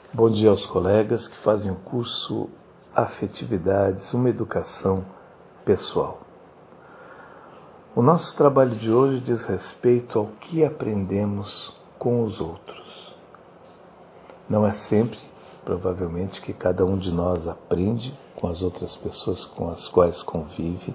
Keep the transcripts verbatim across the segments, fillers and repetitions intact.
Bom dia aos colegas que fazem o curso Afetividades, uma educação pessoal. O nosso trabalho de hoje diz respeito ao que aprendemos com os outros. Não é sempre, provavelmente, que cada um de nós aprende com as outras pessoas com as quais convive,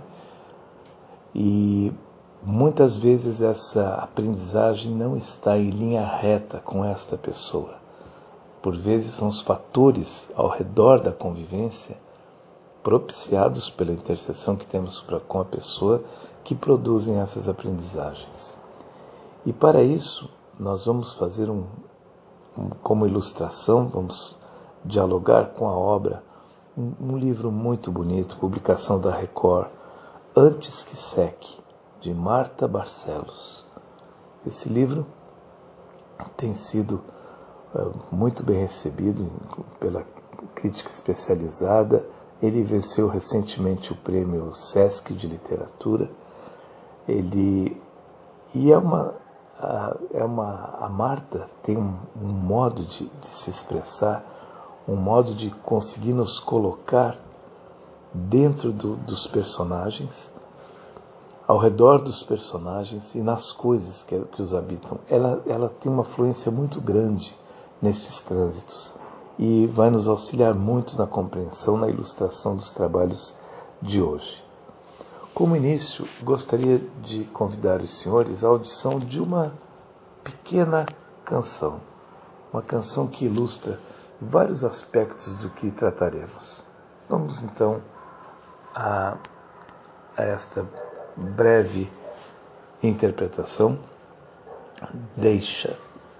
e muitas vezes essa aprendizagem não está em linha reta com esta pessoa. Por vezes são os fatores ao redor da convivência, propiciados pela interseção que temos com a pessoa, que produzem essas aprendizagens. E para isso, nós vamos fazer um, um como ilustração, vamos dialogar com a obra, um, um livro muito bonito, publicação da Record, Antes que Seque, de Marta Barcelos. Esse livro tem sido muito bem recebido pela crítica especializada. Ele venceu recentemente o prêmio Sesc de Literatura. Ele e é uma a, é uma a Marta tem um, um modo de, de se expressar, um modo de conseguir nos colocar dentro do, dos personagens, ao redor dos personagens e nas coisas que, que os habitam. Ela ela tem uma fluência muito grande nesses trânsitos e vai nos auxiliar muito na compreensão, na ilustração dos trabalhos de hoje. Como início, gostaria de convidar os senhores à audição de uma pequena canção, uma canção que ilustra vários aspectos do que trataremos. Vamos então a, a esta breve interpretação. Deixa.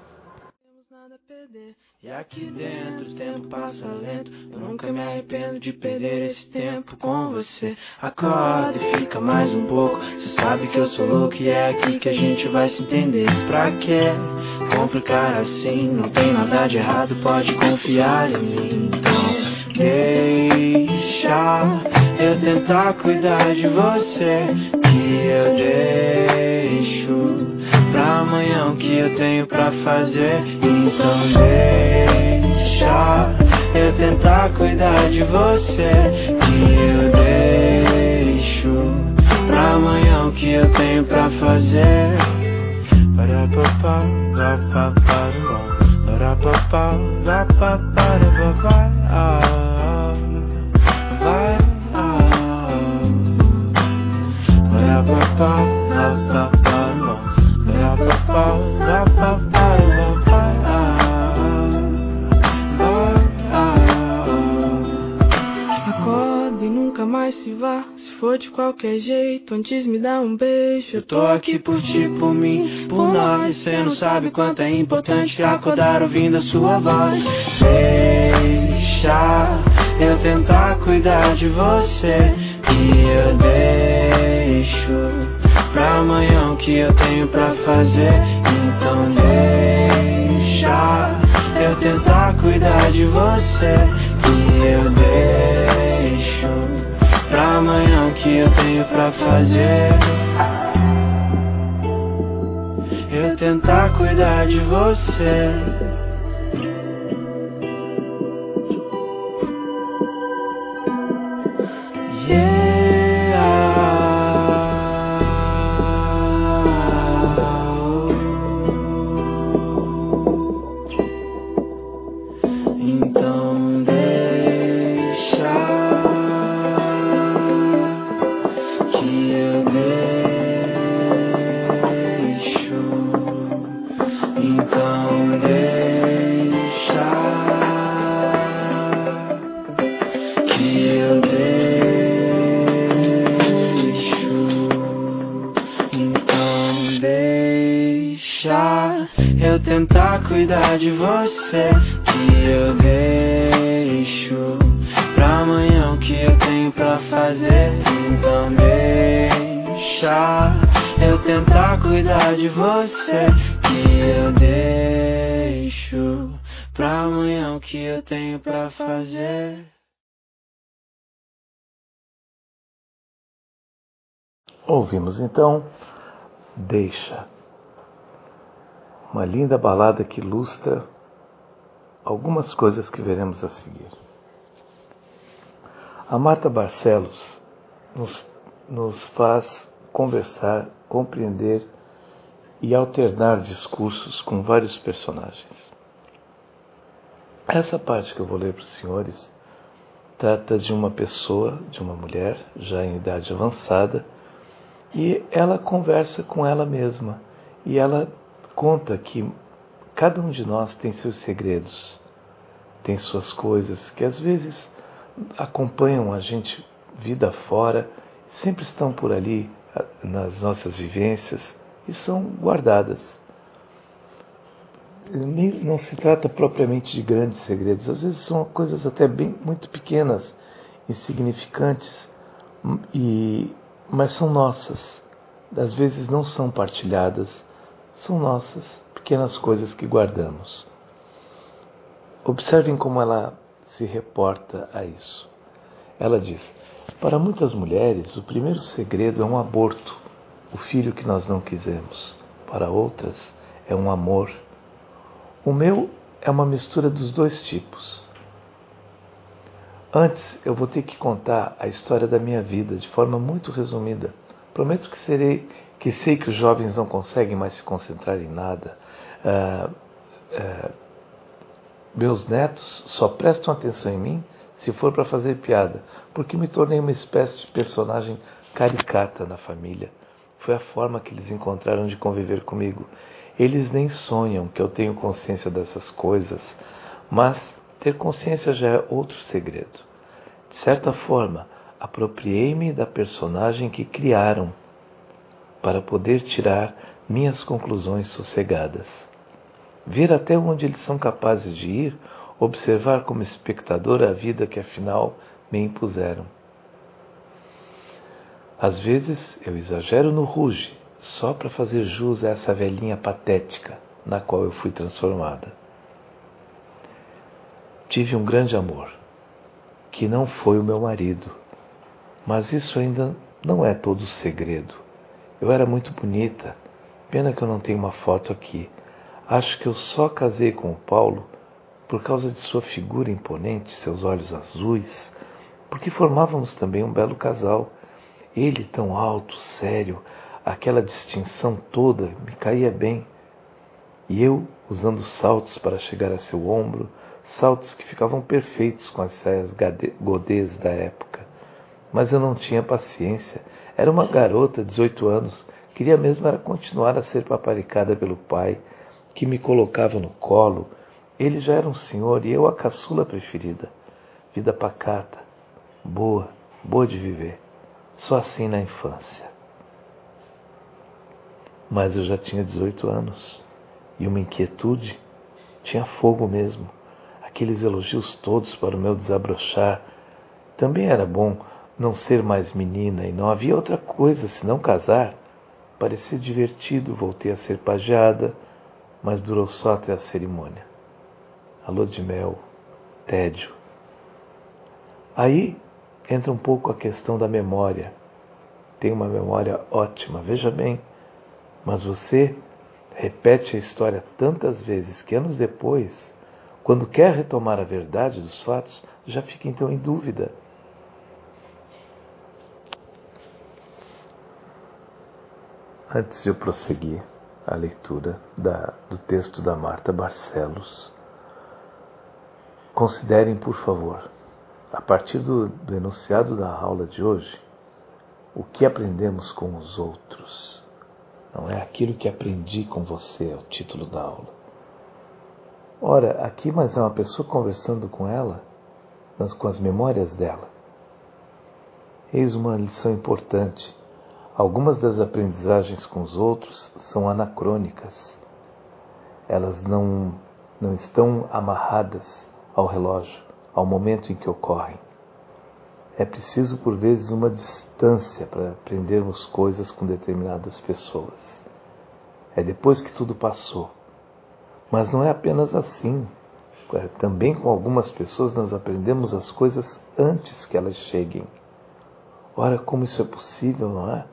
E aqui dentro o tempo passa lento. Eu nunca me arrependo de perder esse tempo com você. Acorda e fica mais um pouco. Você sabe que eu sou louco e é aqui que a gente vai se entender. Pra quê complicar assim? Não tem nada de errado, pode confiar em mim. Então deixa eu tentar cuidar de você, que eu deixo pra amanhã o que eu tenho pra fazer. Então deixa eu tentar cuidar de você, que eu deixo pra amanhã o que eu tenho pra fazer. Para papá, para papá, para papá, para papá, vai, para papá, para papá. Acorda e nunca mais se vá. Se for de qualquer jeito, antes me dá um beijo. Eu tô aqui por ti, por mim, por nós. Cê não sabe quanto é importante acordar ouvindo a sua voz. Deixa eu tentar cuidar de você, que eu deixo pra amanhã o que eu tenho pra fazer. Então deixa eu tentar cuidar de você, que eu deixo pra amanhã o que eu tenho pra fazer. Eu tentar cuidar de você. Yeah. Eu tentar cuidar de você, que eu deixo pra amanhã o que eu tenho pra fazer. Então deixa eu tentar cuidar de você, que eu deixo pra amanhã o que eu tenho pra fazer. Ouvimos então Deixa, uma linda balada que ilustra algumas coisas que veremos a seguir. A Marta Barcelos nos, nos faz conversar, compreender e alternar discursos com vários personagens. Essa parte que eu vou ler para os senhores trata de uma pessoa, de uma mulher, já em idade avançada, e ela conversa com ela mesma, e ela conta que cada um de nós tem seus segredos, tem suas coisas que às vezes acompanham a gente vida fora, sempre estão por ali nas nossas vivências e são guardadas. Não se trata propriamente de grandes segredos, às vezes são coisas até bem muito pequenas, insignificantes, e, mas são nossas. Às vezes não são partilhadas, são nossas, pequenas coisas que guardamos. Observem como ela se reporta a isso. Ela diz: para muitas mulheres, o primeiro segredo é um aborto, o filho que nós não quisemos. Para outras, é um amor. O meu é uma mistura dos dois tipos. Antes, eu vou ter que contar a história da minha vida de forma muito resumida. Prometo que serei, que sei que os jovens não conseguem mais se concentrar em nada. Ah, ah, meus netos só prestam atenção em mim se for para fazer piada, porque me tornei uma espécie de personagem caricata na família. Foi a forma que eles encontraram de conviver comigo. Eles nem sonham que eu tenho consciência dessas coisas, mas ter consciência já é outro segredo. De certa forma, apropriei-me da personagem que criaram para poder tirar minhas conclusões sossegadas. Ver até onde eles são capazes de ir, observar como espectador a vida que afinal me impuseram. Às vezes eu exagero no ruge, só para fazer jus a essa velhinha patética na qual eu fui transformada. Tive um grande amor, que não foi o meu marido, mas isso ainda não é todo o segredo. Eu era muito bonita, pena que eu não tenho uma foto aqui. Acho que eu só casei com o Paulo por causa de sua figura imponente, seus olhos azuis, porque formávamos também um belo casal. Ele tão alto, sério, aquela distinção toda me caía bem. E eu, usando saltos para chegar a seu ombro, saltos que ficavam perfeitos com as saias godês da época. Mas eu não tinha paciência. Era uma garota de dezoito anos, queria mesmo era continuar a ser paparicada pelo pai, que me colocava no colo. Ele já era um senhor e eu a caçula preferida. Vida pacata, boa, boa de viver. Só assim na infância. Mas eu já tinha dezoito anos. E uma inquietude. Tinha fogo mesmo. Aqueles elogios todos para o meu desabrochar. Também era bom não ser mais menina e não havia outra coisa senão casar. Parecia divertido, voltei a ser pajeada, mas durou só até a cerimônia. A lua de mel, tédio. Aí entra um pouco a questão da memória. Tenho uma memória ótima, veja bem, mas você repete a história tantas vezes que anos depois, quando quer retomar a verdade dos fatos, já fica então em dúvida. Antes de eu prosseguir a leitura da, do texto da Marta Barcelos, considerem, por favor, a partir do, do enunciado da aula de hoje, o que aprendemos com os outros. Não é aquilo que aprendi com você, é o título da aula. Ora, aqui mais é uma pessoa conversando com ela, nas, com as memórias dela. Eis uma lição importante. Algumas das aprendizagens com os outros são anacrônicas. Elas não, não estão amarradas ao relógio, ao momento em que ocorrem. É preciso, por vezes, uma distância para aprendermos coisas com determinadas pessoas. É depois que tudo passou. Mas não é apenas assim. Também com algumas pessoas nós aprendemos as coisas antes que elas cheguem. Ora, como isso é possível, não é?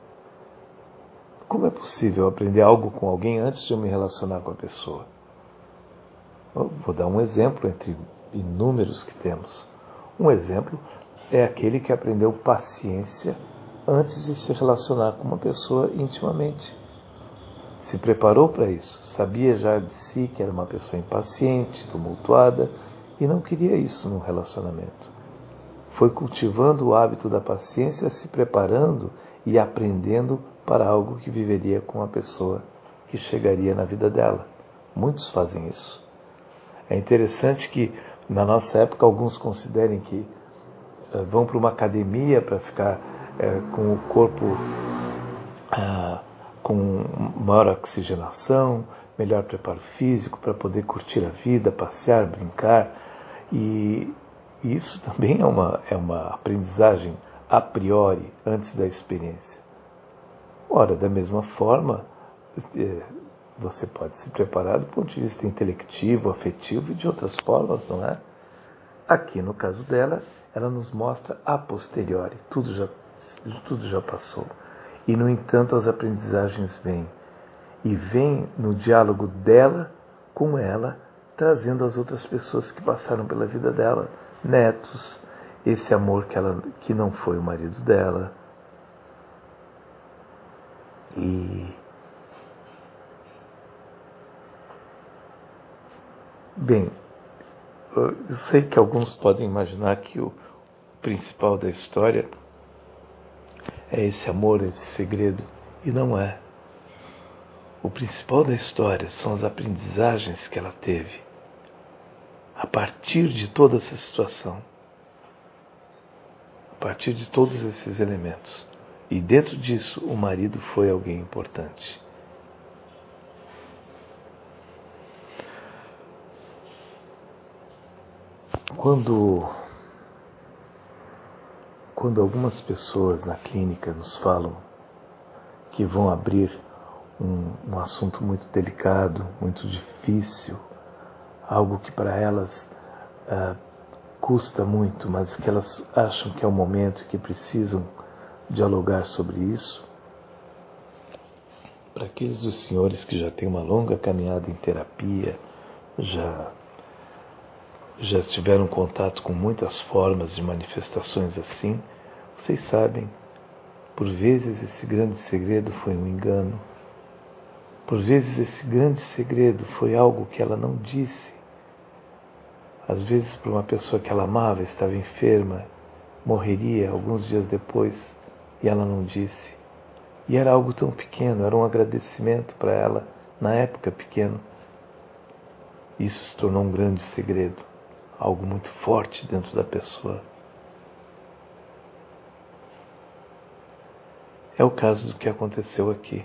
Como é possível aprender algo com alguém antes de eu me relacionar com a pessoa? Vou dar um exemplo entre inúmeros que temos. Um exemplo é aquele que aprendeu paciência antes de se relacionar com uma pessoa intimamente. Se preparou para isso, sabia já de si que era uma pessoa impaciente, tumultuada e não queria isso num relacionamento. Foi cultivando o hábito da paciência, se preparando e aprendendo para algo que viveria com a pessoa que chegaria na vida dela. Muitos fazem isso. É interessante que na nossa época alguns considerem que uh, vão para uma academia para ficar uh, com o corpo uh, com maior oxigenação, melhor preparo físico para poder curtir a vida, passear, brincar. E isso também é uma, é uma aprendizagem a priori, antes da experiência. Ora, da mesma forma, você pode se preparar do ponto de vista intelectivo, afetivo e de outras formas, não é? Aqui, no caso dela, ela nos mostra a posteriori, tudo já, tudo já passou. E, no entanto, as aprendizagens vêm. E vêm no diálogo dela com ela, trazendo as outras pessoas que passaram pela vida dela, netos, esse amor que, ela, que não foi o marido dela. E... Bem, eu sei que alguns podem imaginar que o principal da história é esse amor, esse segredo, e não é. O principal da história são as aprendizagens que ela teve a partir de toda essa situação, a partir de todos esses elementos. E dentro disso, o marido foi alguém importante. Quando, quando algumas pessoas na clínica nos falam que vão abrir um, um assunto muito delicado, muito difícil, algo que para elas ah, custa muito, mas que elas acham que é o momento que precisam dialogar sobre isso, para aqueles dos senhores que já têm uma longa caminhada em terapia, já já tiveram contato com muitas formas de manifestações assim, vocês sabem, por vezes esse grande segredo foi um engano. Por vezes esse grande segredo foi algo que ela não disse. Às vezes para uma pessoa que ela amava, estava enferma, morreria alguns dias depois e ela não disse. E era algo tão pequeno, era um agradecimento para ela, na época pequeno. Isso se tornou um grande segredo. Algo muito forte dentro da pessoa. É o caso do que aconteceu aqui.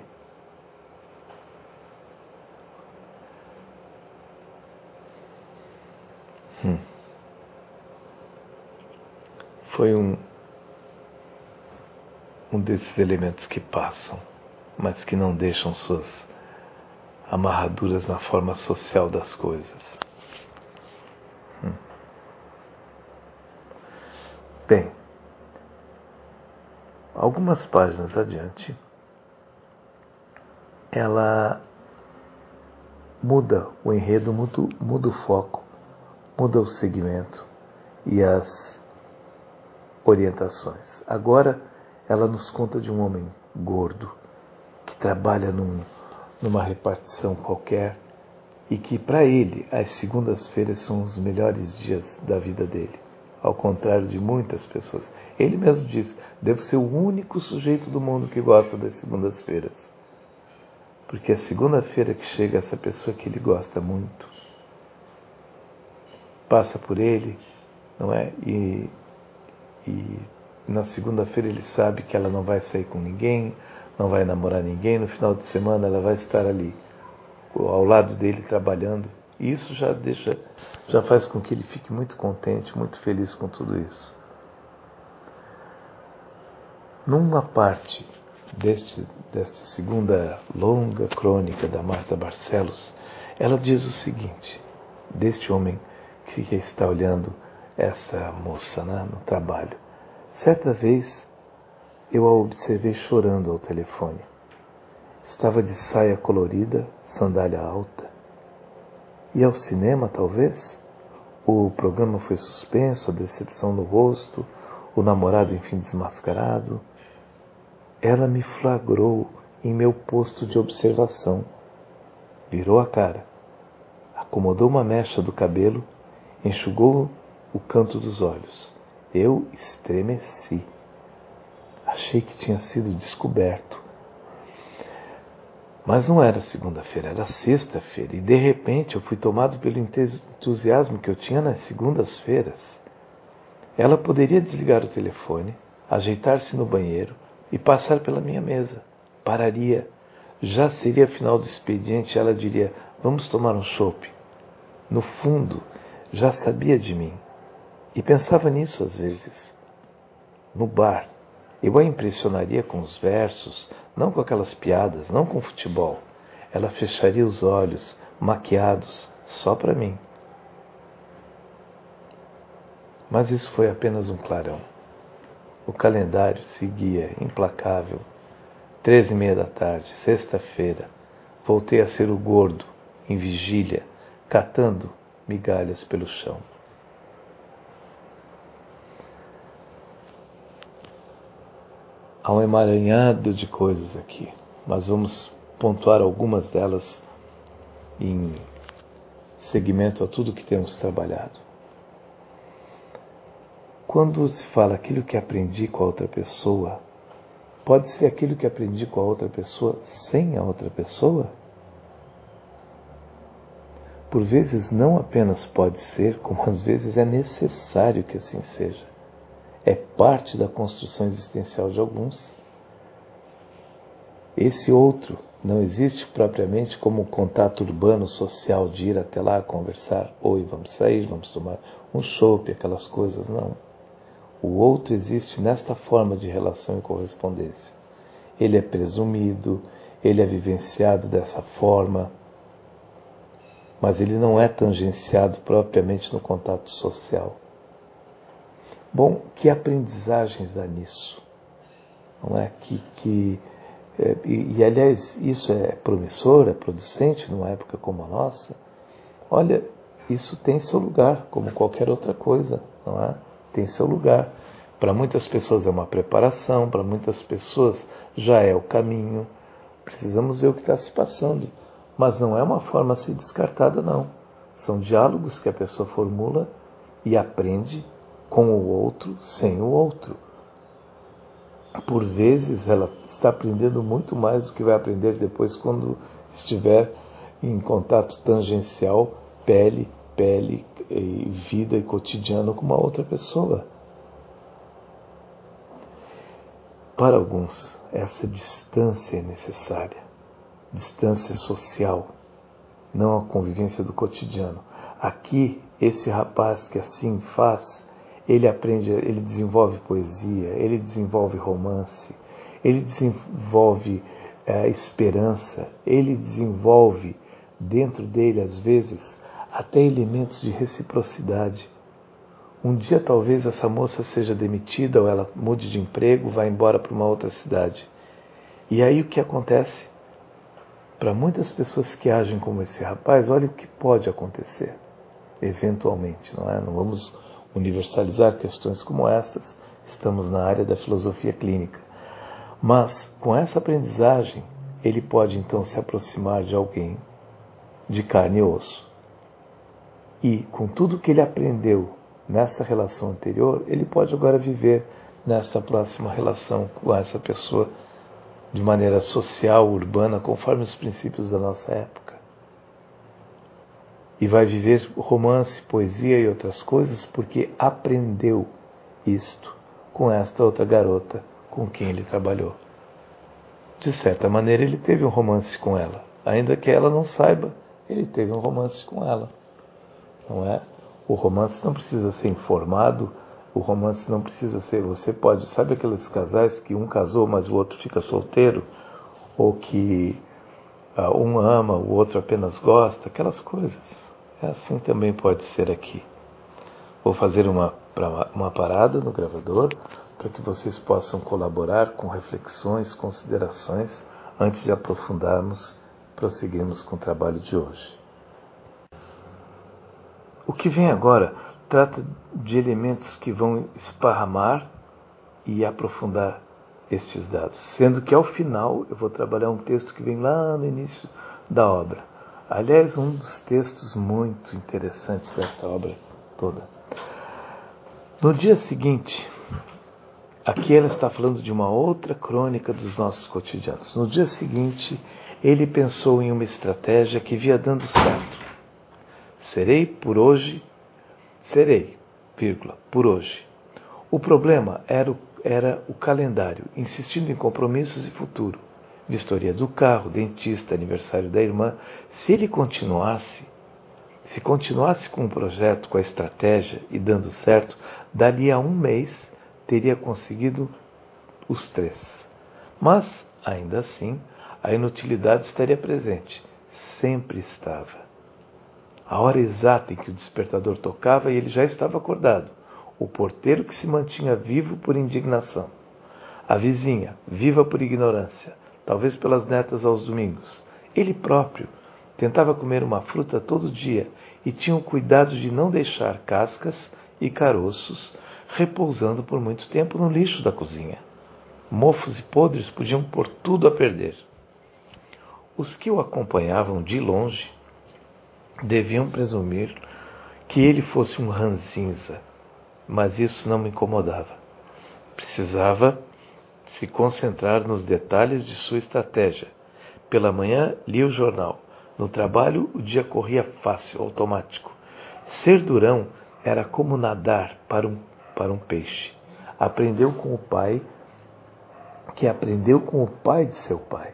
Hum. Foi um, um desses elementos que passam, mas que não deixam suas amarraduras na forma social das coisas. Hum. Bem, algumas páginas adiante, ela muda o enredo, muda, muda o foco, muda o segmento e as orientações. Agora ela nos conta de um homem gordo que trabalha num, numa repartição qualquer e que para ele as segundas-feiras são os melhores dias da vida dele, ao contrário de muitas pessoas. Ele mesmo diz, devo ser o único sujeito do mundo que gosta das segundas-feiras. Porque a segunda-feira que chega essa pessoa que ele gosta muito, passa por ele, não é? E, e na segunda-feira ele sabe que ela não vai sair com ninguém, não vai namorar ninguém, no final de semana ela vai estar ali, ao lado dele trabalhando. E isso já deixa, já faz com que ele fique muito contente, muito feliz com tudo isso. Numa parte deste, desta segunda longa crônica da Marta Barcelos, ela diz o seguinte, deste homem que está olhando essa moça, né, no trabalho. Certa vez eu a observei chorando ao telefone. Estava de saia colorida, sandália alta. Ir ao cinema, talvez? O programa foi suspenso, a decepção no rosto, o namorado enfim desmascarado. Ela me flagrou em meu posto de observação. Virou a cara, acomodou uma mecha do cabelo, enxugou o canto dos olhos. Eu estremeci. Achei que tinha sido descoberto. Mas não era segunda-feira, era sexta-feira. E de repente eu fui tomado pelo entusiasmo que eu tinha nas segundas-feiras. Ela poderia desligar o telefone, ajeitar-se no banheiro e passar pela minha mesa. Pararia. Já seria final do expediente, ela diria, vamos tomar um chopp. No fundo, já sabia de mim. E pensava nisso às vezes. No bar. Eu a impressionaria com os versos, não com aquelas piadas, não com futebol. Ela fecharia os olhos, maquiados, só para mim. Mas isso foi apenas um clarão. O calendário seguia implacável. Treze e meia da tarde, sexta-feira. Voltei a ser o gordo, em vigília, catando migalhas pelo chão. Há um emaranhado de coisas aqui, mas vamos pontuar algumas delas em seguimento a tudo que temos trabalhado. Quando se fala aquilo que aprendi com a outra pessoa, pode ser aquilo que aprendi com a outra pessoa sem a outra pessoa? Por vezes não apenas pode ser, como às vezes é necessário que assim seja. É parte da construção existencial de alguns. Esse outro não existe propriamente como um contato urbano social de ir até lá conversar. Oi, vamos sair, vamos tomar um chopp, aquelas coisas, não. O outro existe nesta forma de relação e correspondência. Ele é presumido, ele é vivenciado dessa forma, mas ele não é tangenciado propriamente no contato social. Bom, que aprendizagens há nisso? Não é? Que, que, é, e, e, aliás, isso é promissor, é producente numa época como a nossa? Olha, isso tem seu lugar, como qualquer outra coisa, não é? Tem seu lugar. Para muitas pessoas é uma preparação, para muitas pessoas já é o caminho. Precisamos ver o que está se passando. Mas não é uma forma a ser descartada, não. São diálogos que a pessoa formula e aprende com o outro, sem o outro. Por vezes ela está aprendendo muito mais do que vai aprender depois quando estiver em contato tangencial, pele, pele, e vida e cotidiano com uma outra pessoa. Para alguns, essa distância é necessária. Distância social, não a convivência do cotidiano. Aqui, esse rapaz que assim faz, ele aprende, ele desenvolve poesia, ele desenvolve romance, ele desenvolve é, esperança, ele desenvolve dentro dele, às vezes, até elementos de reciprocidade. Um dia talvez essa moça seja demitida ou ela mude de emprego, vá embora para uma outra cidade. E aí o que acontece? Para muitas pessoas que agem como esse rapaz, olha o que pode acontecer, eventualmente, não é? Não vamos universalizar questões como estas, estamos na área da filosofia clínica. Mas, com essa aprendizagem, ele pode então se aproximar de alguém de carne e osso. E, com tudo que ele aprendeu nessa relação anterior, ele pode agora viver nessa próxima relação com essa pessoa de maneira social, urbana, conforme os princípios da nossa época. E vai viver romance, poesia e outras coisas porque aprendeu isto com esta outra garota com quem ele trabalhou. De certa maneira, ele teve um romance com ela. Ainda que ela não saiba, ele teve um romance com ela. Não é? O romance não precisa ser informado, o romance não precisa ser... Você pode... Sabe aqueles casais que um casou, mas o outro fica solteiro? Ou que uh, um ama, o outro apenas gosta? Aquelas coisas. É assim também pode ser aqui. Vou fazer uma, uma parada no gravador para que vocês possam colaborar com reflexões, considerações, antes de aprofundarmos, prosseguirmos com o trabalho de hoje. O que vem agora trata de elementos que vão esparramar e aprofundar estes dados, sendo que ao final eu vou trabalhar um texto que vem lá no início da obra. Aliás, um dos textos muito interessantes dessa obra toda. No dia seguinte, aqui ela está falando de uma outra crônica dos nossos cotidianos. No dia seguinte, ele pensou em uma estratégia que via dando certo. Serei por hoje, serei, vírgula, por hoje. O problema era o, era o calendário, insistindo em compromissos e futuro. Vistoria do carro, dentista, aniversário da irmã. Se ele continuasse, se continuasse com o projeto, com a estratégia e dando certo, dali a um mês teria conseguido os três. Mas, ainda assim, a inutilidade estaria presente. Sempre estava. A hora exata em que o despertador tocava e ele já estava acordado. O porteiro que se mantinha vivo por indignação. A vizinha, viva por ignorância, talvez pelas netas aos domingos. Ele próprio tentava comer uma fruta todo dia e tinha o cuidado de não deixar cascas e caroços repousando por muito tempo no lixo da cozinha. Mofos e podres podiam pôr tudo a perder. Os que o acompanhavam de longe deviam presumir que ele fosse um ranzinza, mas isso não me incomodava. Precisava se concentrar nos detalhes de sua estratégia. Pela manhã, lia o jornal. No trabalho, o dia corria fácil, automático. Ser durão era como nadar para um, para um peixe. Aprendeu com o pai, que aprendeu com o pai de seu pai.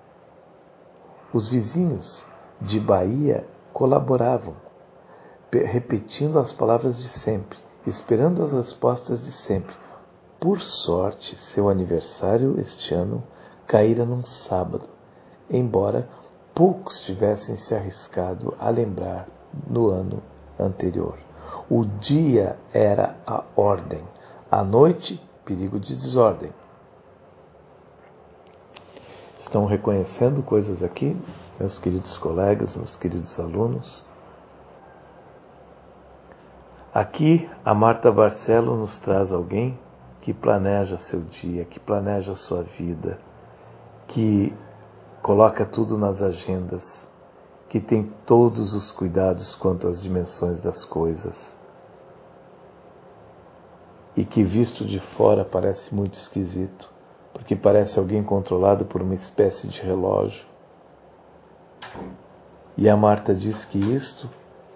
Os vizinhos de Bahia colaboravam, repetindo as palavras de sempre, esperando as respostas de sempre. Por sorte, seu aniversário este ano caíra num sábado, embora poucos tivessem se arriscado a lembrar no ano anterior. O dia era a ordem, a noite, perigo de desordem. Estão reconhecendo coisas aqui, meus queridos colegas, meus queridos alunos? Aqui, a Marta Barcelo nos traz alguém que planeja seu dia, que planeja sua vida, que coloca tudo nas agendas, que tem todos os cuidados quanto às dimensões das coisas e que visto de fora parece muito esquisito, porque parece alguém controlado por uma espécie de relógio. E a Marta diz que isto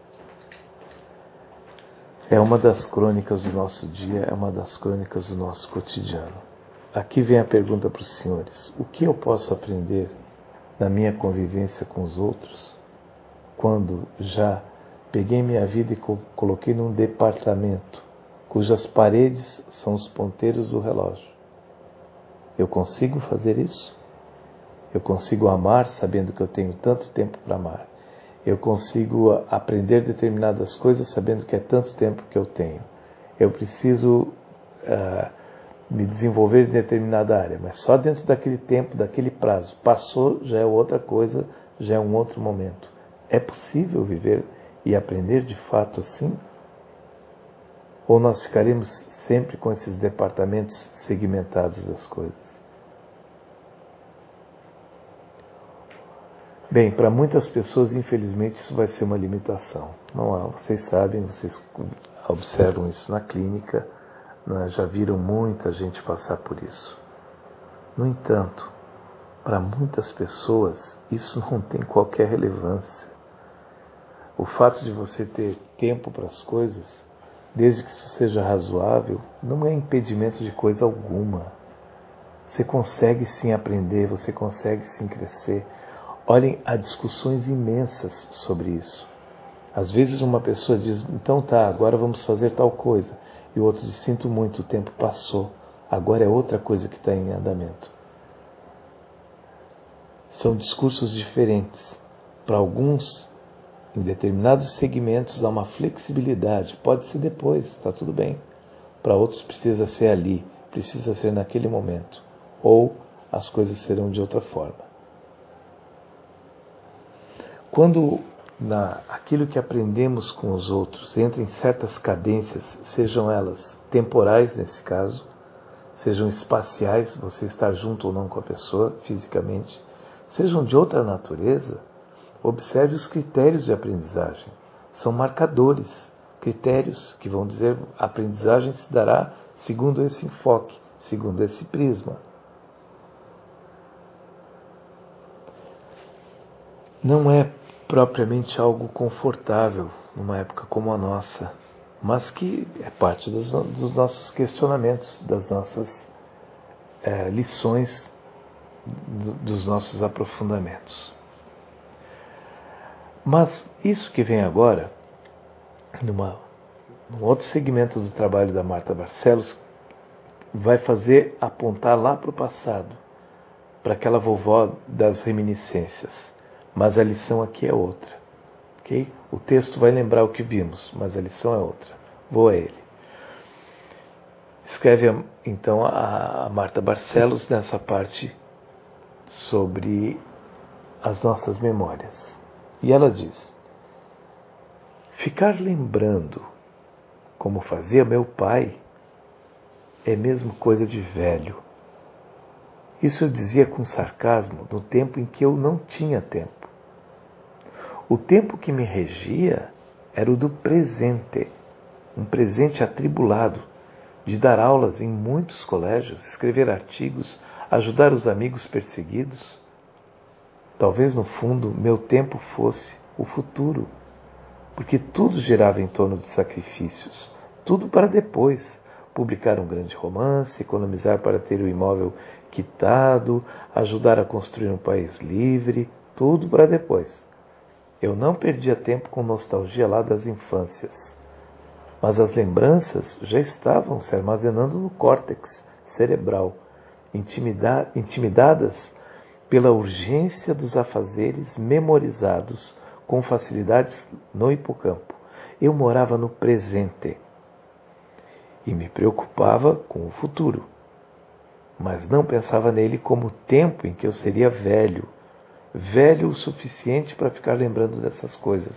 é uma das crônicas do nosso dia, é uma das crônicas do nosso cotidiano. Aqui vem a pergunta para os senhores: o que eu posso aprender na minha convivência com os outros, quando já peguei minha vida e coloquei num departamento cujas paredes são os ponteiros do relógio? Eu consigo fazer isso? Eu consigo amar sabendo que eu tenho tanto tempo para amar? Eu consigo aprender determinadas coisas sabendo que é tanto tempo que eu tenho? Eu preciso uh, me desenvolver em determinada área, mas só dentro daquele tempo, daquele prazo. Passou, já é outra coisa, já é um outro momento. É possível viver e aprender de fato assim? Ou nós ficaremos sempre com esses departamentos segmentados das coisas? Bem, para muitas pessoas, infelizmente, isso vai ser uma limitação. Não há, vocês sabem, vocês observam isso na clínica, né, já viram muita gente passar por isso. No entanto, para muitas pessoas, isso não tem qualquer relevância. O fato de você ter tempo para as coisas, desde que isso seja razoável, não é impedimento de coisa alguma. Você consegue sim aprender, você consegue sim crescer. Olhem, há discussões imensas sobre isso. Às vezes uma pessoa diz, então tá, agora vamos fazer tal coisa. E o outro diz, sinto muito, o tempo passou. Agora é outra coisa que está em andamento. São discursos diferentes. Para alguns, em determinados segmentos, há uma flexibilidade. Pode ser depois, está tudo bem. Para outros precisa ser ali, precisa ser naquele momento. Ou as coisas serão de outra forma. Quando na aquilo que aprendemos com os outros entra em certas cadências, sejam elas temporais nesse caso, sejam espaciais, você estar junto ou não com a pessoa fisicamente, sejam de outra natureza, observe os critérios de aprendizagem. São marcadores, critérios que vão dizer a aprendizagem se dará segundo esse enfoque, segundo esse prisma. Não é propriamente algo confortável numa época como a nossa, mas que é parte dos, dos nossos questionamentos, das nossas é, lições, do, dos nossos aprofundamentos. Mas isso que vem agora, numa, num outro segmento do trabalho da Marta Barcelos, vai fazer apontar lá para o passado, para aquela vovó das reminiscências. Mas a lição aqui é outra. Okay? O texto vai lembrar o que vimos, mas a lição é outra. Vou a ele. Escreve então a Marta Barcelos nessa parte sobre as nossas memórias. E ela diz: ficar lembrando como fazia meu pai é mesmo coisa de velho. Isso eu dizia com sarcasmo no tempo em que eu não tinha tempo. O tempo que me regia era o do presente, um presente atribulado, de dar aulas em muitos colégios, escrever artigos, ajudar os amigos perseguidos. Talvez, no fundo, meu tempo fosse o futuro, porque tudo girava em torno de sacrifícios, tudo para depois, publicar um grande romance, economizar para ter o imóvel quitado, ajudar a construir um país livre, tudo para depois. Eu não perdia tempo com nostalgia lá das infâncias, mas as lembranças já estavam se armazenando no córtex cerebral, intimida- intimidadas pela urgência dos afazeres memorizados com facilidades no hipocampo. Eu morava no presente e me preocupava com o futuro, mas não pensava nele como o tempo em que eu seria velho, velho o suficiente para ficar lembrando dessas coisas.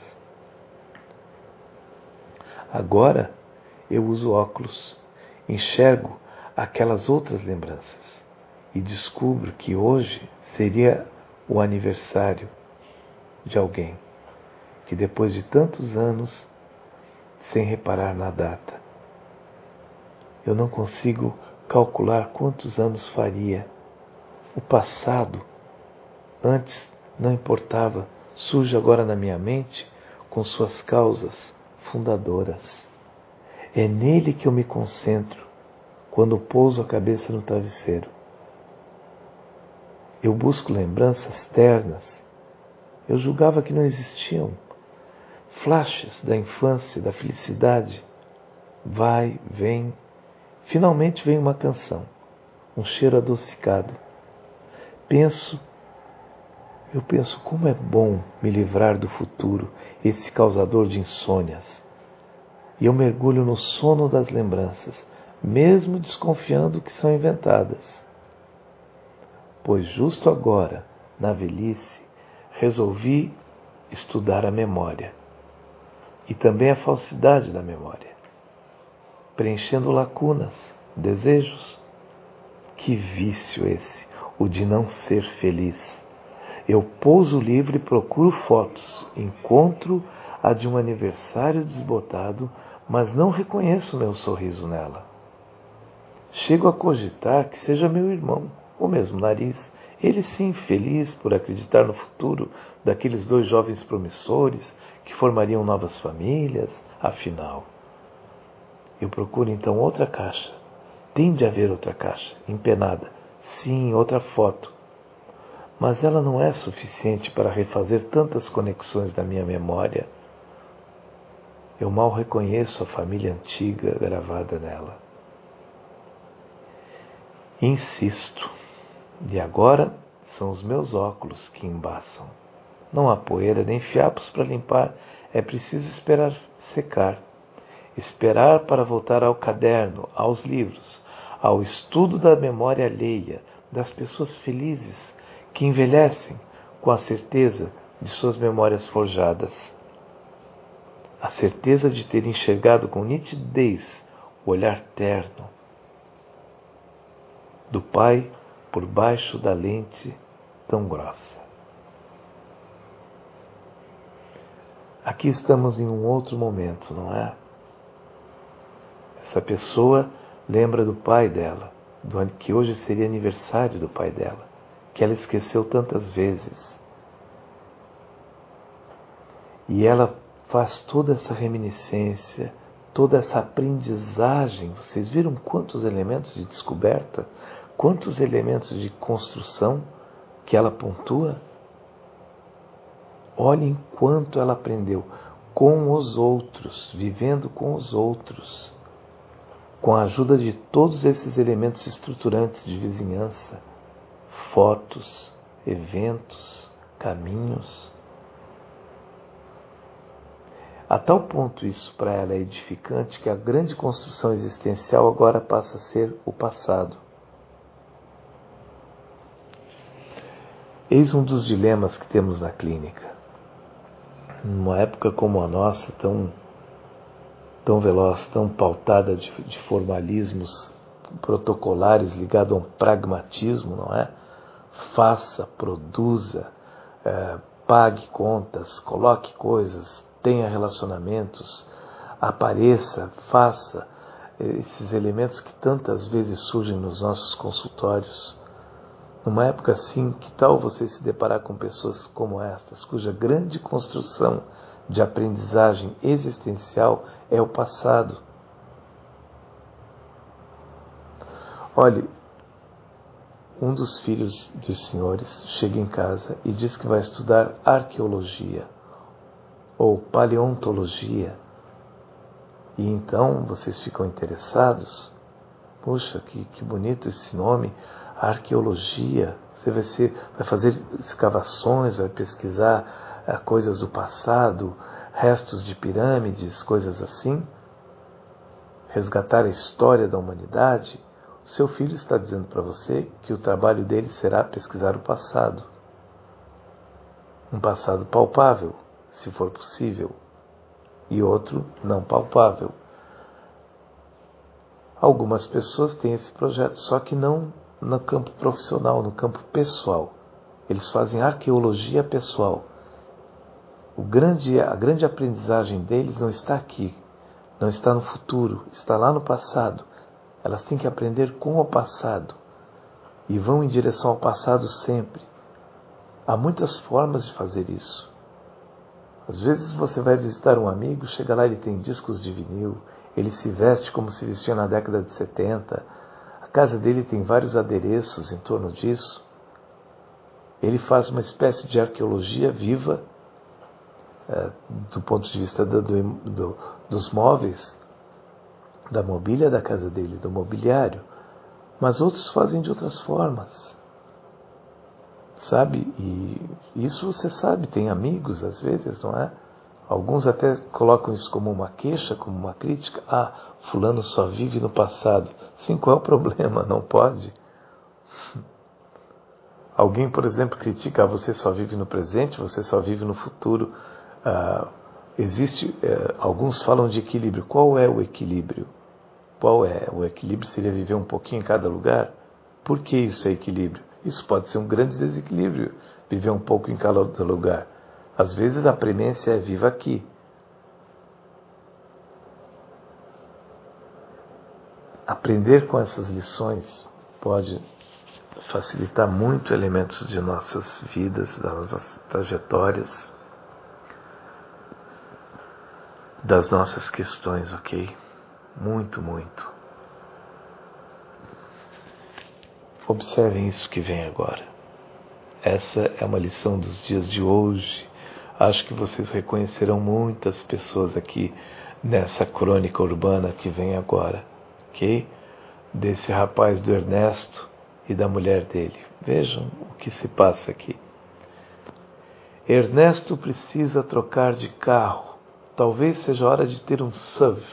Agora eu uso óculos, enxergo aquelas outras lembranças e descubro que hoje seria o aniversário de alguém que depois de tantos anos, sem reparar na data, eu não consigo calcular quantos anos faria. O passado, antes não importava, surge agora na minha mente com suas causas fundadoras. É nele que eu me concentro quando pouso a cabeça no travesseiro. Eu busco lembranças ternas. Eu julgava que não existiam. Flashes da infância, da felicidade. Vai, vem. Finalmente vem uma canção, um cheiro adocicado. Penso, eu penso como é bom me livrar do futuro, esse causador de insônias. E eu mergulho no sono das lembranças, mesmo desconfiando que são inventadas. Pois justo agora, na velhice, resolvi estudar a memória e também a falsidade da memória, preenchendo lacunas, desejos. Que vício esse, o de não ser feliz. Eu pouso o livro e procuro fotos, encontro a de um aniversário desbotado, mas não reconheço meu sorriso nela. Chego a cogitar que seja meu irmão, o mesmo nariz, ele sim feliz por acreditar no futuro daqueles dois jovens promissores que formariam novas famílias. Afinal, eu procuro então outra caixa. Tem de haver outra caixa, empenada. Sim, outra foto. Mas ela não é suficiente para refazer tantas conexões da minha memória. Eu mal reconheço a família antiga gravada nela. Insisto. E agora são os meus óculos que embaçam. Não há poeira nem fiapos para limpar. É preciso esperar secar. Esperar para voltar ao caderno, aos livros, ao estudo da memória alheia, das pessoas felizes que envelhecem com a certeza de suas memórias forjadas. A certeza de ter enxergado com nitidez o olhar terno do pai por baixo da lente tão grossa. Aqui estamos em um outro momento, não é? Essa pessoa lembra do pai dela, do ano que hoje seria aniversário do pai dela, que ela esqueceu tantas vezes. E ela faz toda essa reminiscência, toda essa aprendizagem. Vocês viram quantos elementos de descoberta, quantos elementos de construção que ela pontua? Olhem quanto ela aprendeu com os outros, vivendo com os outros, com a ajuda de todos esses elementos estruturantes de vizinhança, fotos, eventos, caminhos. A tal ponto isso para ela é edificante que a grande construção existencial agora passa a ser o passado. Eis um dos dilemas que temos na clínica. Numa época como a nossa, tão, tão veloz, tão pautada de, de formalismos protocolares ligado a um pragmatismo, não é? Faça, produza, é, pague contas, coloque coisas, tenha relacionamentos, apareça, faça, esses elementos que tantas vezes surgem nos nossos consultórios. Numa época assim, que tal você se deparar com pessoas como estas, cuja grande construção de aprendizagem existencial é o passado? Olhe, um dos filhos dos senhores chega em casa e diz que vai estudar arqueologia ou paleontologia. E então vocês ficam interessados? Puxa, que, que bonito esse nome, arqueologia. Você vai, ser, vai fazer escavações, vai pesquisar ah, coisas do passado, restos de pirâmides, coisas assim. Resgatar a história da humanidade. O seu filho está dizendo para você que o trabalho dele será pesquisar o passado. Um passado palpável, se for possível, e outro não palpável. Algumas pessoas têm esse projeto, só que não no campo profissional, no campo pessoal. Eles fazem arqueologia pessoal. O grande, a grande aprendizagem deles não está aqui, não está no futuro, está lá no passado. Elas têm que aprender com o passado e vão em direção ao passado sempre. Há muitas formas de fazer isso. Às vezes você vai visitar um amigo, chega lá, ele tem discos de vinil, ele se veste como se vestia na década de setenta, a casa dele tem vários adereços em torno disso. Ele faz uma espécie de arqueologia viva, é, do ponto de vista do, do, do, dos móveis, da mobília da casa dele, do mobiliário, mas outros fazem de outras formas. Sabe? E isso você sabe, tem amigos às vezes, não é? Alguns até colocam isso como uma queixa, como uma crítica. Ah, fulano só vive no passado. Sim, qual é o problema? Não pode? Alguém, por exemplo, critica, ah, você só vive no presente, você só vive no futuro. Ah, existe, eh, alguns falam de equilíbrio. Qual é o equilíbrio? Qual é? O equilíbrio seria viver um pouquinho em cada lugar? Por que isso é equilíbrio? Isso pode ser um grande desequilíbrio, viver um pouco em cada lugar. Às vezes a premência é viva aqui. Aprender com essas lições pode facilitar muito elementos de nossas vidas, das nossas trajetórias, das nossas questões, ok? Muito, muito. Observem isso que vem agora. Essa é uma lição dos dias de hoje. Acho que vocês reconhecerão muitas pessoas aqui nessa crônica urbana que vem agora, ok? Desse rapaz do Ernesto e da mulher dele. Vejam o que se passa aqui. Ernesto precisa trocar de carro. Talvez seja hora de ter um S U V.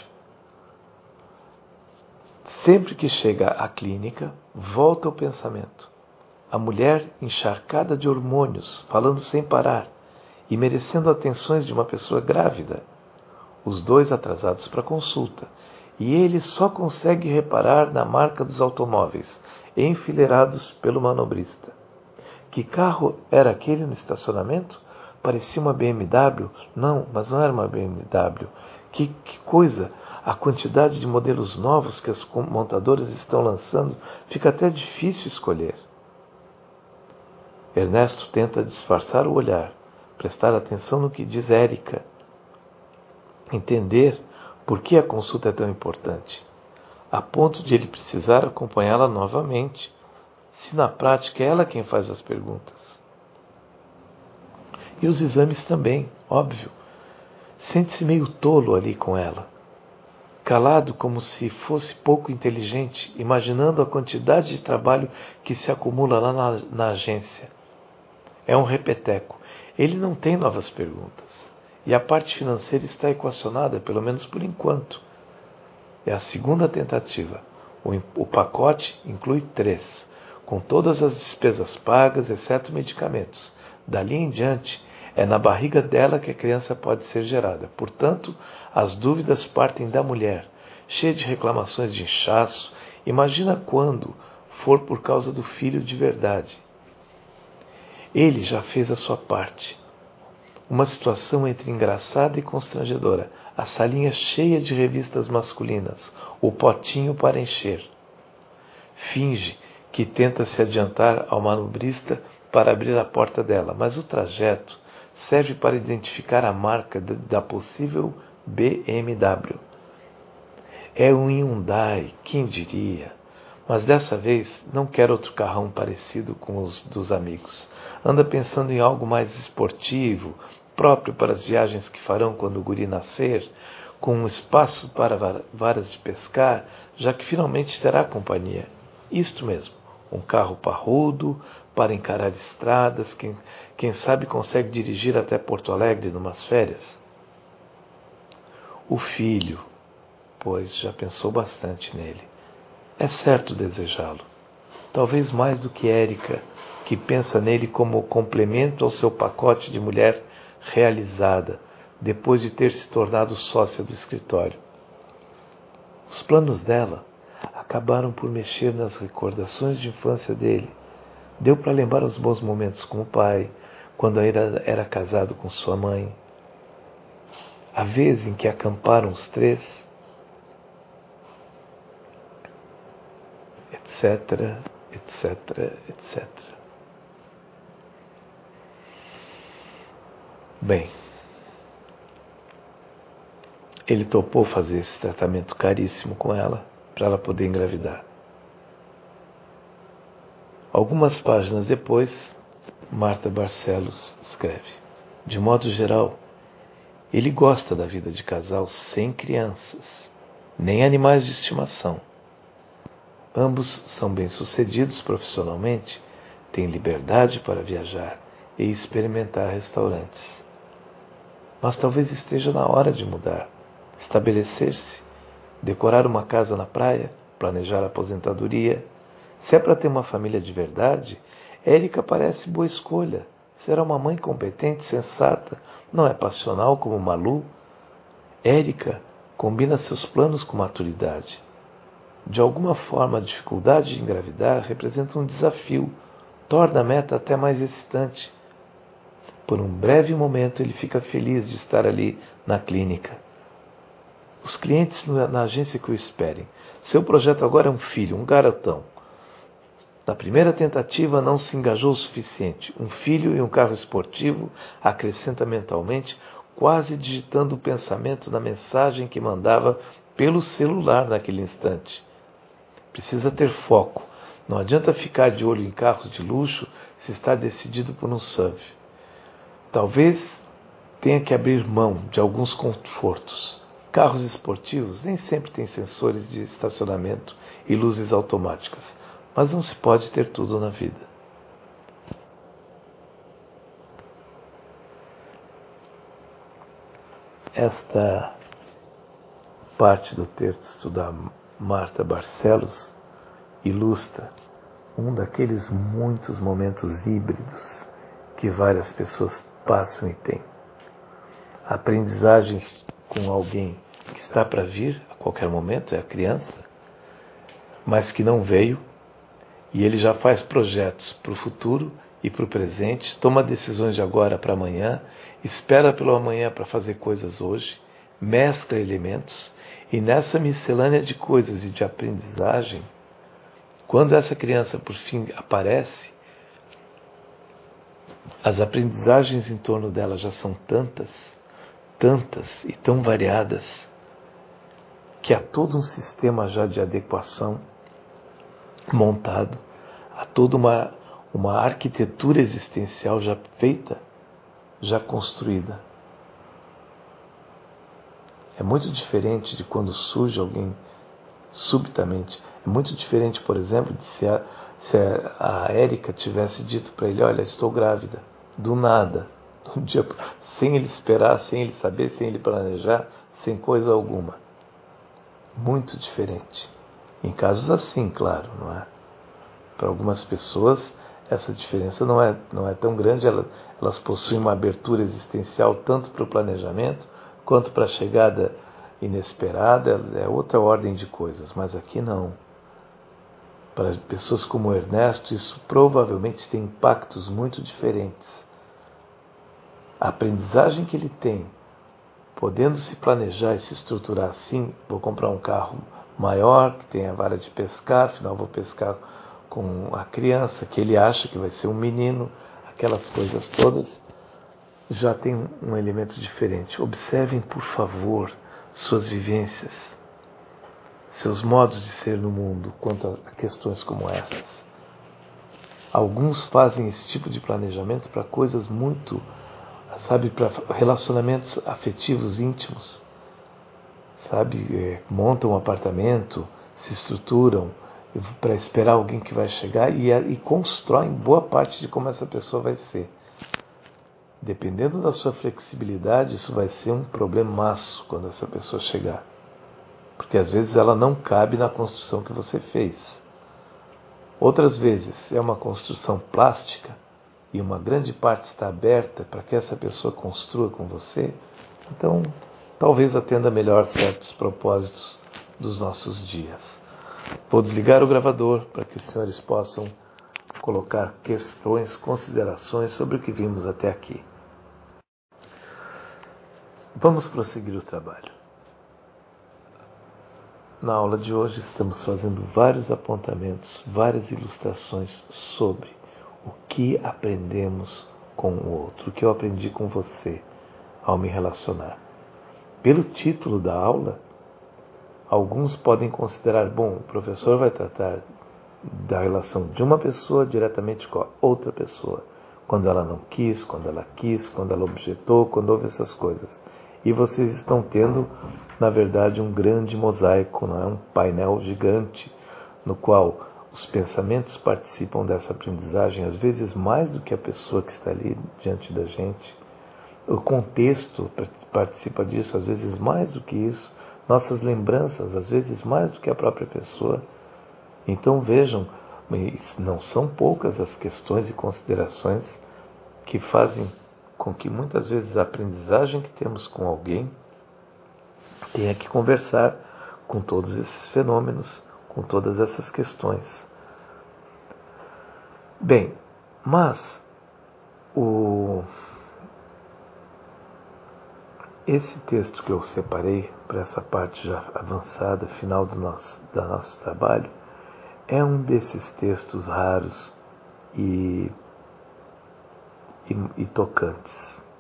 Sempre que chega à clínica, volta o pensamento. A mulher encharcada de hormônios, falando sem parar. e merecendo atenções de uma pessoa grávida. Os dois atrasados para a consulta, e ele só consegue reparar na marca dos automóveis, enfileirados pelo manobrista. Que carro era aquele no estacionamento? Parecia uma B M W? Não, mas não era uma B M W. Que, que coisa! A quantidade de modelos novos que as montadoras estão lançando, fica até difícil escolher. Ernesto tenta disfarçar o olhar, prestar atenção no que diz Érica, entender por que a consulta é tão importante, a ponto de ele precisar acompanhá-la novamente, se na prática é ela quem faz as perguntas. E os exames também, óbvio. Sente-se meio tolo ali com ela, calado como se fosse pouco inteligente, imaginando a quantidade de trabalho que se acumula lá na, na agência. É um repeteco. Ele não tem novas perguntas. E a parte financeira está equacionada, pelo menos por enquanto. É a segunda tentativa. O, o pacote inclui três, com todas as despesas pagas, exceto medicamentos. Dali em diante, é na barriga dela que a criança pode ser gerada. Portanto, as dúvidas partem da mulher, cheia de reclamações de inchaço. Imagina quando for por causa do filho de verdade. Ele já fez a sua parte. Uma situação entre engraçada e constrangedora. A salinha cheia de revistas masculinas. O potinho para encher. Finge que tenta se adiantar ao manobrista para abrir a porta dela, mas o trajeto serve para identificar a marca da possível B M W. É um Hyundai, quem diria? Mas dessa vez não quer outro carrão parecido com os dos amigos. Anda pensando em algo mais esportivo, próprio para as viagens que farão quando o guri nascer, com um espaço para varas de pescar, já que finalmente terá companhia. Isto mesmo, um carro parrudo para encarar estradas, quem, quem sabe consegue dirigir até Porto Alegre numas férias. O filho, pois já pensou bastante nele. É certo desejá-lo. Talvez mais do que Érica, que pensa nele como complemento ao seu pacote de mulher realizada, depois de ter se tornado sócia do escritório. Os planos dela acabaram por mexer nas recordações de infância dele. Deu para lembrar os bons momentos com o pai, quando ainda era casado com sua mãe. A vez em que acamparam os três, etc, etc, etcétera. Bem, ele topou fazer esse tratamento caríssimo com ela, para ela poder engravidar. Algumas páginas depois, Marta Barcelos escreve: de modo geral, ele gosta da vida de casal sem crianças, nem animais de estimação. Ambos são bem-sucedidos profissionalmente, têm liberdade para viajar e experimentar restaurantes. Mas talvez esteja na hora de mudar, estabelecer-se, decorar uma casa na praia, planejar a aposentadoria. Se é para ter uma família de verdade, Érica parece boa escolha. Será uma mãe competente, sensata, não é passional como Malu. Érica combina seus planos com maturidade. De alguma forma, a dificuldade de engravidar representa um desafio, torna a meta até mais excitante. Por um breve momento, ele fica feliz de estar ali na clínica. Os clientes na agência que o esperem. Seu projeto agora é um filho, um garotão. Na primeira tentativa não se engajou o suficiente. Um filho e um carro esportivo, acrescenta mentalmente, quase digitando o pensamento na mensagem que mandava pelo celular naquele instante. Precisa ter foco. Não adianta ficar de olho em carros de luxo se está decidido por um S U V. Talvez tenha que abrir mão de alguns confortos. Carros esportivos nem sempre têm sensores de estacionamento e luzes automáticas, mas não se pode ter tudo na vida. Esta parte do texto da Marta Barcelos ilustra um daqueles muitos momentos híbridos que várias pessoas passam e têm. Aprendizagens com alguém que está para vir a qualquer momento, é a criança, mas que não veio, e ele já faz projetos para o futuro e para o presente, toma decisões de agora para amanhã, espera pelo amanhã para fazer coisas hoje, mescla elementos, e nessa miscelânea de coisas e de aprendizagem, quando essa criança por fim aparece, as aprendizagens em torno dela já são tantas, tantas e tão variadas, que há todo um sistema já de adequação montado, há toda uma, uma arquitetura existencial já feita, já construída. É muito diferente de quando surge alguém subitamente. É muito diferente, por exemplo, de se a, se a Érica tivesse dito para ele, olha, estou grávida, do nada, um dia, sem ele esperar, sem ele saber, sem ele planejar, sem coisa alguma. Muito diferente. Em casos assim, claro, não é? Para algumas pessoas, essa diferença não é, não é tão grande, elas, elas possuem uma abertura existencial tanto para o planejamento, quanto para a chegada inesperada, é outra ordem de coisas, mas aqui não. Para pessoas como o Ernesto, isso provavelmente tem impactos muito diferentes. A aprendizagem que ele tem, podendo se planejar e se estruturar assim, vou comprar um carro maior, que tenha vara de pescar, afinal vou pescar com a criança, que ele acha que vai ser um menino, aquelas coisas todas, já tem um elemento diferente. Observem, por favor, suas vivências, seus modos de ser no mundo quanto a questões como essas. Alguns fazem esse tipo de planejamento para coisas muito, sabe, para relacionamentos afetivos íntimos, sabe, é, montam um apartamento, se estruturam para esperar alguém que vai chegar e, e constroem boa parte de como essa pessoa vai ser. Dependendo da sua flexibilidade, isso vai ser um problemaço quando essa pessoa chegar. Porque às vezes ela não cabe na construção que você fez. Outras vezes é uma construção plástica e uma grande parte está aberta para que essa pessoa construa com você. Então, talvez atenda melhor certos propósitos dos nossos dias. Vou desligar o gravador para que os senhores possam colocar questões, considerações sobre o que vimos até aqui. Vamos prosseguir o trabalho. Na aula de hoje estamos fazendo vários apontamentos, várias ilustrações sobre o que aprendemos com o outro, o que eu aprendi com você ao me relacionar. Pelo título da aula, alguns podem considerar, bom, o professor vai tratar da relação de uma pessoa diretamente com a outra pessoa, quando ela não quis, quando ela quis, quando ela objetou, quando houve essas coisas. E vocês estão tendo, na verdade, um grande mosaico, não é? Um painel gigante, no qual os pensamentos participam dessa aprendizagem, às vezes mais do que a pessoa que está ali diante da gente. O contexto participa disso, às vezes mais do que isso. Nossas lembranças, às vezes mais do que a própria pessoa. Então vejam, não são poucas as questões e considerações que fazem com que muitas vezes a aprendizagem que temos com alguém tenha que conversar com todos esses fenômenos, com todas essas questões. Bem, mas o... esse texto que eu separei para essa parte já avançada, final do nosso, do nosso trabalho, é um desses textos raros e, e, e tocantes.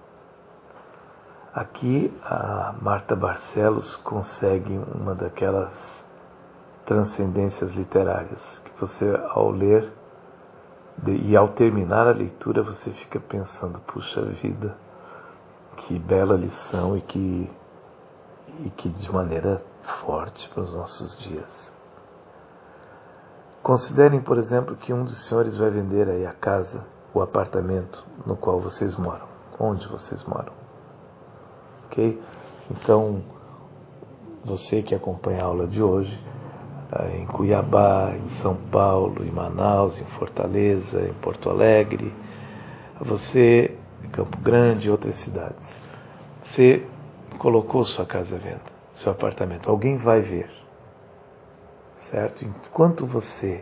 Aqui a Marta Barcelos consegue uma daquelas transcendências literárias que você, ao ler de, e ao terminar a leitura, você fica pensando, puxa vida, que bela lição e que, e que de maneira forte para os nossos dias. Considerem, por exemplo, que um dos senhores vai vender aí a casa, o apartamento no qual vocês moram, onde vocês moram. Ok? Então, você que acompanha a aula de hoje, em Cuiabá, em São Paulo, em Manaus, em Fortaleza, em Porto Alegre, você Campo Grande, outras cidades. Você colocou sua casa à venda, seu apartamento. Alguém vai ver. Certo? Enquanto você,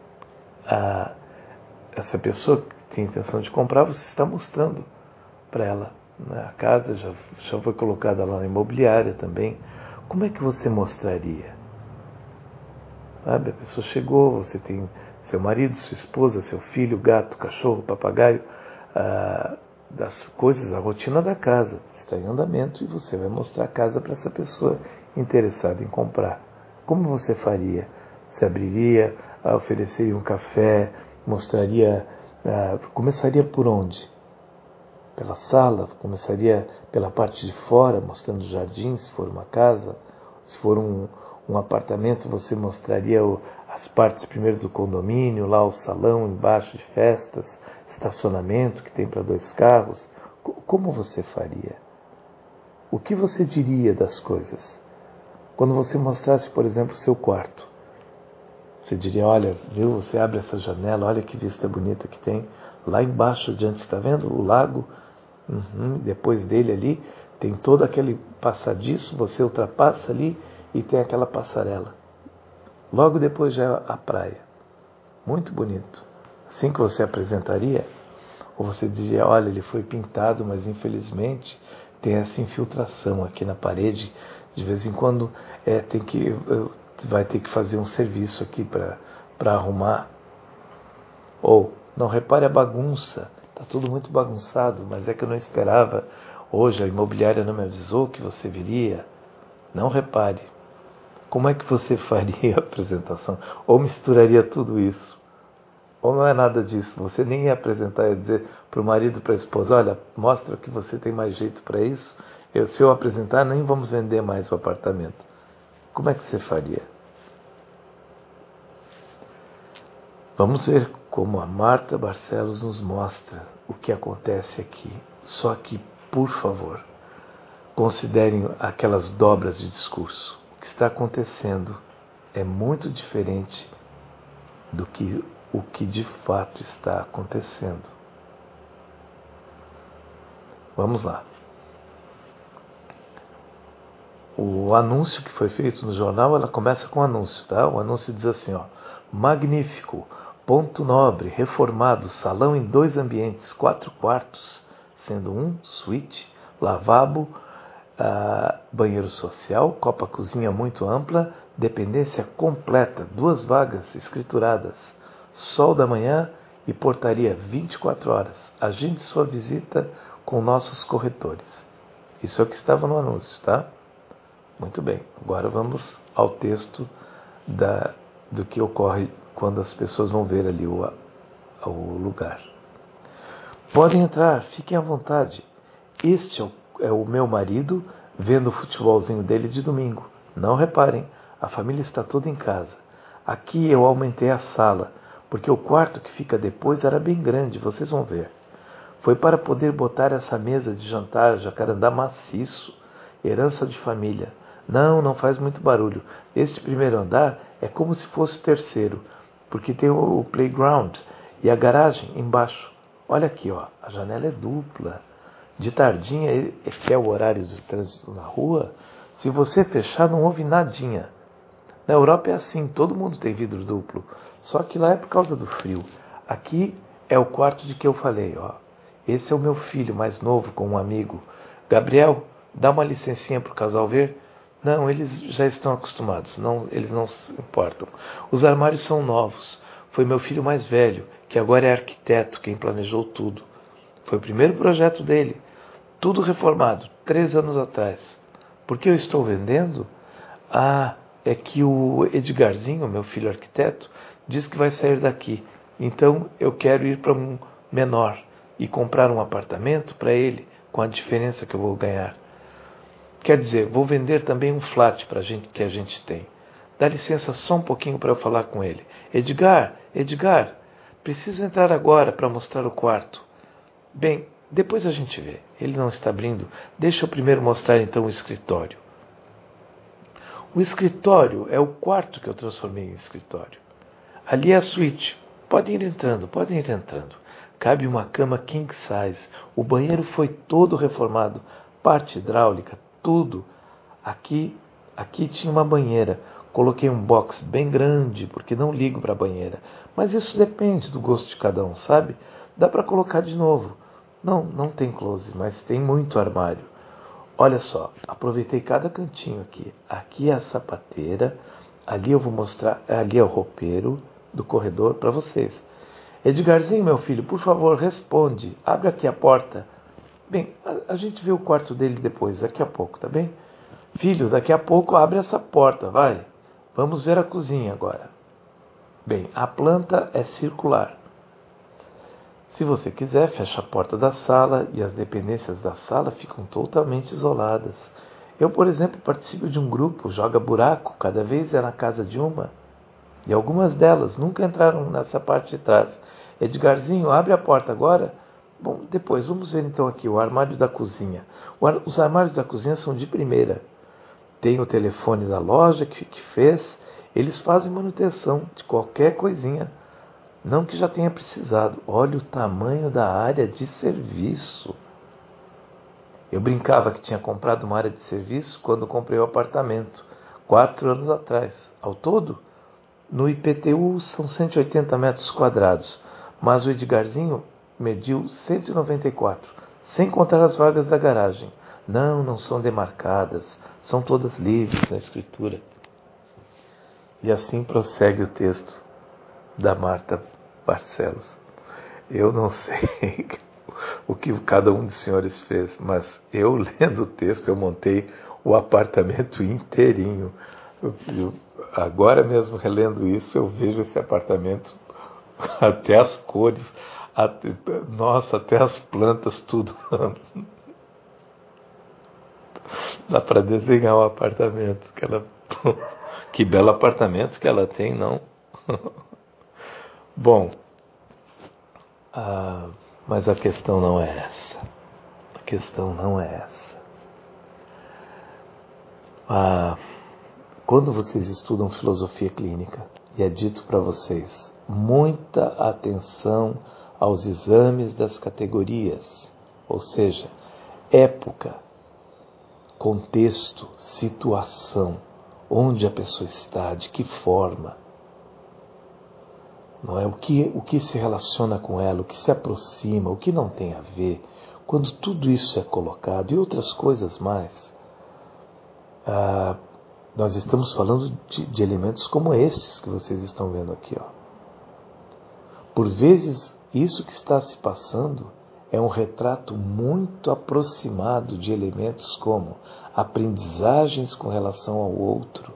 a, essa pessoa que tem intenção de comprar, você está mostrando para ela, né? A casa já, já foi colocada lá na imobiliária também. Como é que você mostraria? Sabe? A pessoa chegou, você tem seu marido, sua esposa, seu filho, gato, cachorro, papagaio, ah, das coisas, a rotina da casa está em andamento e você vai mostrar a casa para essa pessoa interessada em comprar. Como você faria? Você abriria, ah, ofereceria um café, mostraria, ah, começaria por onde? Pela sala? Começaria pela parte de fora, mostrando o jardim, se for uma casa? Se for um, um apartamento, você mostraria o, as partes primeiro do condomínio, lá o salão embaixo de festas, estacionamento que tem para dois carros? Como você faria? O que você diria das coisas? Quando você mostrasse, por exemplo, o seu quarto, você diria, olha, viu, você abre essa janela, olha que vista bonita que tem. Lá embaixo, adiante, está vendo o lago? Uhum. Depois dele ali, tem todo aquele passadiço, você ultrapassa ali e tem aquela passarela. Logo depois já é a praia. Muito bonito. Assim que você apresentaria, ou você diria, olha, ele foi pintado, mas infelizmente tem essa infiltração aqui na parede. De vez em quando é, tem que, vai ter que fazer um serviço aqui para arrumar. Ou, não, repare a bagunça. Está tudo muito bagunçado, mas é que eu não esperava. Hoje a imobiliária não me avisou que você viria. Não repare. Como é que você faria a apresentação? Ou misturaria tudo isso? Ou não é nada disso? Você nem ia apresentar, ia dizer para o marido, para a esposa, olha, mostra que você tem mais jeito para isso. Eu, se eu apresentar, nem vamos vender mais o apartamento. Como é que você faria? Vamos ver como a Marta Barcelos nos mostra o que acontece aqui. Só que, por favor, considerem aquelas dobras de discurso. O que está acontecendo é muito diferente do que o que de fato está acontecendo. Vamos lá. O anúncio que foi feito no jornal, ela começa com o anúncio, tá? O anúncio diz assim, ó, magnífico, ponto nobre, reformado, salão em dois ambientes, quatro quartos, sendo um suíte, lavabo, ah, banheiro social, copa-cozinha muito ampla, dependência completa, duas vagas escrituradas, sol da manhã e portaria vinte e quatro horas. Agende sua visita com nossos corretores. Isso é o que estava no anúncio, tá? Muito bem, agora vamos ao texto da, do que ocorre quando as pessoas vão ver ali o, o lugar. Podem entrar, fiquem à vontade. Este é o, é o meu marido vendo o futebolzinho dele de domingo. Não reparem, a família está toda em casa. Aqui eu aumentei a sala, porque o quarto que fica depois era bem grande, vocês vão ver. Foi para poder botar essa mesa de jantar, jacarandá maciço, herança de família. Não, não faz muito barulho. Este primeiro andar é como se fosse o terceiro, porque tem o playground e a garagem embaixo. Olha aqui, ó, a janela é dupla. De tardinha, que é o horário de trânsito na rua, se você fechar, não ouve nadinha. Na Europa é assim, todo mundo tem vidro duplo, só que lá é por causa do frio. Aqui é o quarto de que eu falei, ó. Esse é o meu filho mais novo com um amigo. Gabriel, dá uma licencinha para o casal ver? Não, eles já estão acostumados, não, eles não se importam. Os armários são novos. Foi meu filho mais velho, que agora é arquiteto, quem planejou tudo. Foi o primeiro projeto dele. Tudo reformado, três anos atrás. Por que eu estou vendendo? Ah, é que o Edgarzinho, meu filho arquiteto, diz que vai sair daqui. Então eu quero ir para um menor e comprar um apartamento para ele, com a diferença que eu vou ganhar. Quer dizer, vou vender também um flat para a gente, que a gente tem. Dá licença só um pouquinho para eu falar com ele. Edgar, Edgar, preciso entrar agora para mostrar o quarto. Bem, depois a gente vê. Ele não está abrindo. Deixa eu primeiro mostrar então o escritório. O escritório é o quarto que eu transformei em escritório. Ali é a suíte. Podem ir entrando, podem ir entrando. cabe uma cama king size. O banheiro foi todo reformado, parte hidráulica, tudo. Aqui, aqui tinha uma banheira. Coloquei um box bem grande, porque não ligo para a banheira. Mas isso depende do gosto de cada um, sabe? Dá para colocar de novo. Não, não tem closet, mas tem muito armário. Olha só, aproveitei cada cantinho aqui. Aqui é a sapateira. Ali eu vou mostrar, ali é o roupeiro do corredor para vocês. Edgarzinho, meu filho, por favor, responde. Abre aqui a porta. Bem, a, a gente vê o quarto dele depois, daqui a pouco, tá bem? Filho, daqui a pouco abre essa porta, vai. Vamos ver a cozinha agora. Bem, a planta é circular. Se você quiser, fecha a porta da sala e as dependências da sala ficam totalmente isoladas. Eu, por exemplo, participo de um grupo, joga buraco, cada vez é na casa de uma. E algumas delas nunca entraram nessa parte de trás. Edgarzinho, abre a porta agora. Bom, depois, vamos ver então aqui o armário da cozinha. Ar... Os armários da cozinha são de primeira. Tem o telefone da loja que, que fez. Eles fazem manutenção de qualquer coisinha. Não que já tenha precisado. Olha o tamanho da área de serviço. Eu brincava que tinha comprado uma área de serviço quando comprei o apartamento, quatro anos atrás. Ao todo, no I P T U são cento e oitenta metros quadrados, mas o Edgarzinho mediu cento e noventa e quatro, sem contar as vagas da garagem. Não, não são demarcadas, são todas livres na escritura. E assim prossegue o texto da Marta Barcelos. Eu não sei o que cada um dos senhores fez, mas eu, lendo o texto, eu montei o apartamento inteirinho. Eu, eu, agora mesmo, relendo isso, eu vejo esse apartamento, até as cores, até, nossa, até as plantas, tudo. Dá para desenhar o apartamento. Que, ela, que belo apartamento que ela tem, não? Bom, ah, mas a questão não é essa. A questão não é essa. Ah, quando vocês estudam filosofia clínica, e é dito para vocês, muita atenção aos exames das categorias, ou seja, época, contexto, situação, onde a pessoa está, de que forma, não é? O que, o que se relaciona com ela, o que se aproxima, o que não tem a ver. Quando tudo isso é colocado e outras coisas mais, ah, nós estamos falando de, de elementos como estes que vocês estão vendo aqui. Ó. Por vezes, isso que está se passando é um retrato muito aproximado de elementos como aprendizagens com relação ao outro,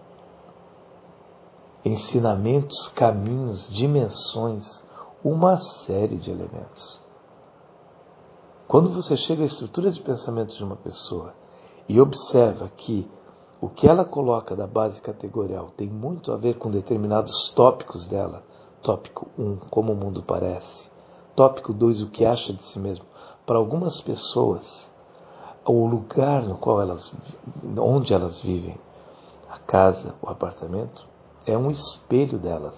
ensinamentos, caminhos, dimensões, uma série de elementos. Quando você chega à estrutura de pensamento de uma pessoa e observa que o que ela coloca da base categorial tem muito a ver com determinados tópicos dela, tópico um, como o mundo parece, tópico dois, o que acha de si mesmo, para algumas pessoas, o lugar no qual elas, onde elas vivem, a casa, o apartamento, é um espelho delas.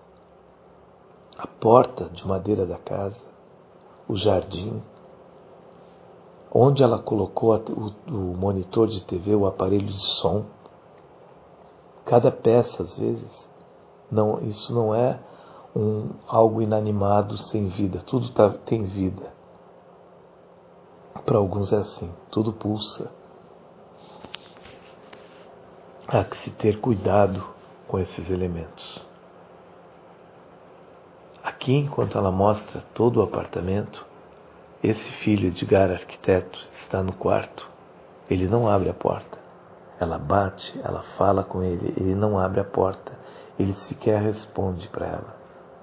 A porta de madeira da casa, o jardim, onde ela colocou o monitor de T V, o aparelho de som. Cada peça, às vezes, não, isso não é um, algo inanimado, sem vida. Tudo tá, tem vida. Para alguns é assim, tudo pulsa. Há que se ter cuidado com esses elementos. Aqui, enquanto ela mostra todo o apartamento, esse filho Edgar, arquiteto, está no quarto. Ele não abre a porta. Ela bate, ela fala com ele, ele não abre a porta. Ele sequer responde para ela.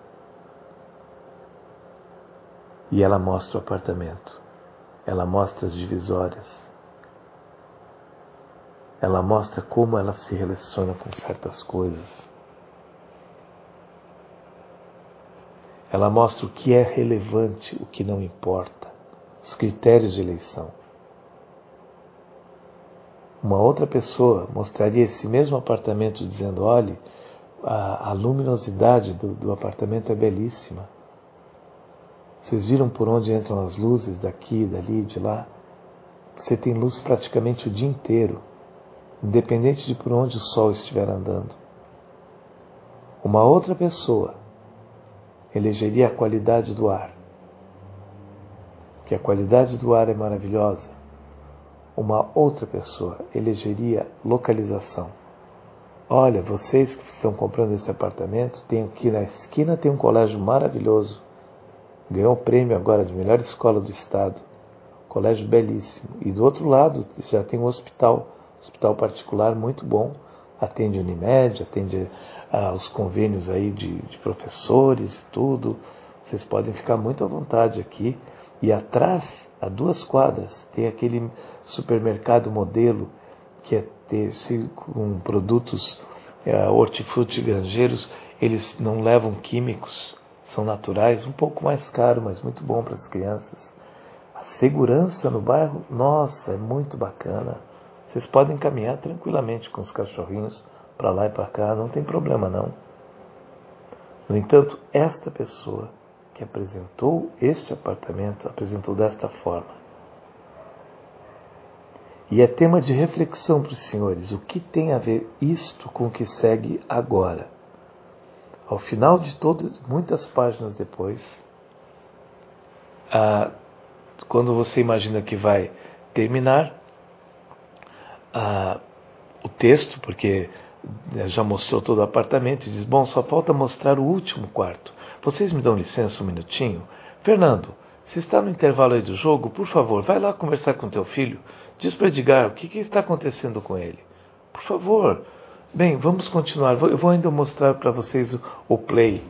E ela mostra o apartamento. Ela mostra as divisórias. Ela mostra como ela se relaciona com certas coisas. Ela mostra o que é relevante, o que não importa. Os critérios de eleição. Uma outra pessoa mostraria esse mesmo apartamento dizendo, olhe, a, a luminosidade do, do apartamento é belíssima. Vocês viram por onde entram as luzes daqui, dali, de lá? Você tem luz praticamente o dia inteiro, independente de por onde o sol estiver andando. Uma outra pessoa elegeria a qualidade do ar, que a qualidade do ar é maravilhosa. Uma outra pessoa elegeria localização. Olha, vocês que estão comprando esse apartamento, tem aqui na esquina tem um colégio maravilhoso. Ganhou o prêmio agora de melhor escola do estado. Colégio belíssimo. E do outro lado já tem um hospital, hospital particular muito bom. Atende Unimed, atende ah, os convênios aí de, de professores e tudo. Vocês podem ficar muito à vontade aqui. E atrás, a duas quadras, tem aquele supermercado modelo que é ter, com produtos é, hortifruti granjeiros. Eles não levam químicos, são naturais, um pouco mais caro, mas muito bom para as crianças. A segurança no bairro, nossa, é muito bacana. Vocês podem caminhar tranquilamente com os cachorrinhos para lá e para cá, não tem problema não. No entanto, esta pessoa que apresentou este apartamento, apresentou desta forma. E é tema de reflexão para os senhores, o que tem a ver isto com o que segue agora? Ao final de todas, muitas páginas depois, ah, quando você imagina que vai terminar ah, o texto, porque já mostrou todo o apartamento, e diz, bom, só falta mostrar o último quarto. Vocês me dão licença um minutinho? Fernando, se está no intervalo aí do jogo, por favor, vai lá conversar com teu filho. Diz para Edgar o que, que está acontecendo com ele. Por favor. Bem, vamos continuar. Eu vou ainda mostrar para vocês o, o play.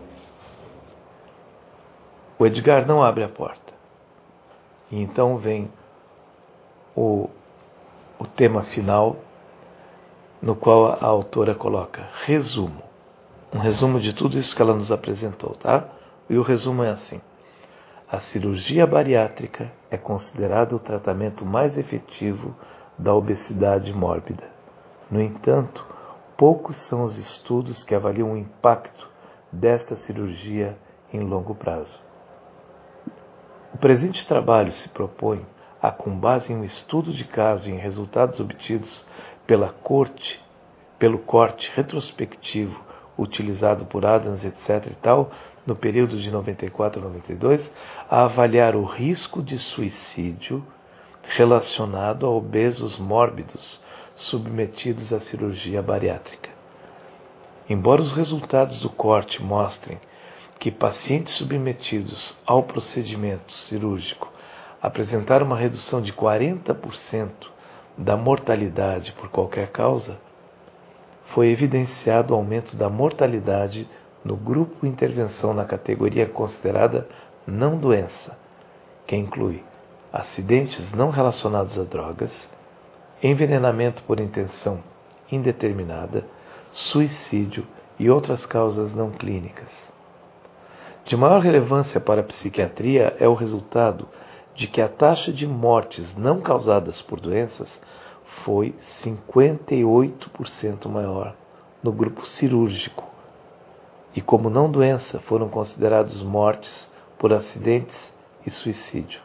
O Edgar não abre a porta. E então vem o, o tema final, no qual a autora coloca resumo. Um resumo de tudo isso que ela nos apresentou, tá? E o resumo é assim. A cirurgia bariátrica é considerada o tratamento mais efetivo da obesidade mórbida. No entanto, poucos são os estudos que avaliam o impacto desta cirurgia em longo prazo. O presente trabalho se propõe a, com base em um estudo de caso e em resultados obtidos pela corte, pelo corte retrospectivo utilizado por Adams, etc e tal, no período de noventa e quatro a noventa e dois, a avaliar o risco de suicídio relacionado a obesos mórbidos submetidos à cirurgia bariátrica. Embora os resultados do corte mostrem que pacientes submetidos ao procedimento cirúrgico apresentaram uma redução de quarenta por cento da mortalidade por qualquer causa, foi evidenciado o aumento da mortalidade no grupo intervenção na categoria considerada não doença, que inclui acidentes não relacionados a drogas, envenenamento por intenção indeterminada, suicídio e outras causas não clínicas. De maior relevância para a psiquiatria é o resultado de que a taxa de mortes não causadas por doenças foi cinquenta e oito por cento maior no grupo cirúrgico, e como não doença foram considerados mortes por acidentes e suicídio.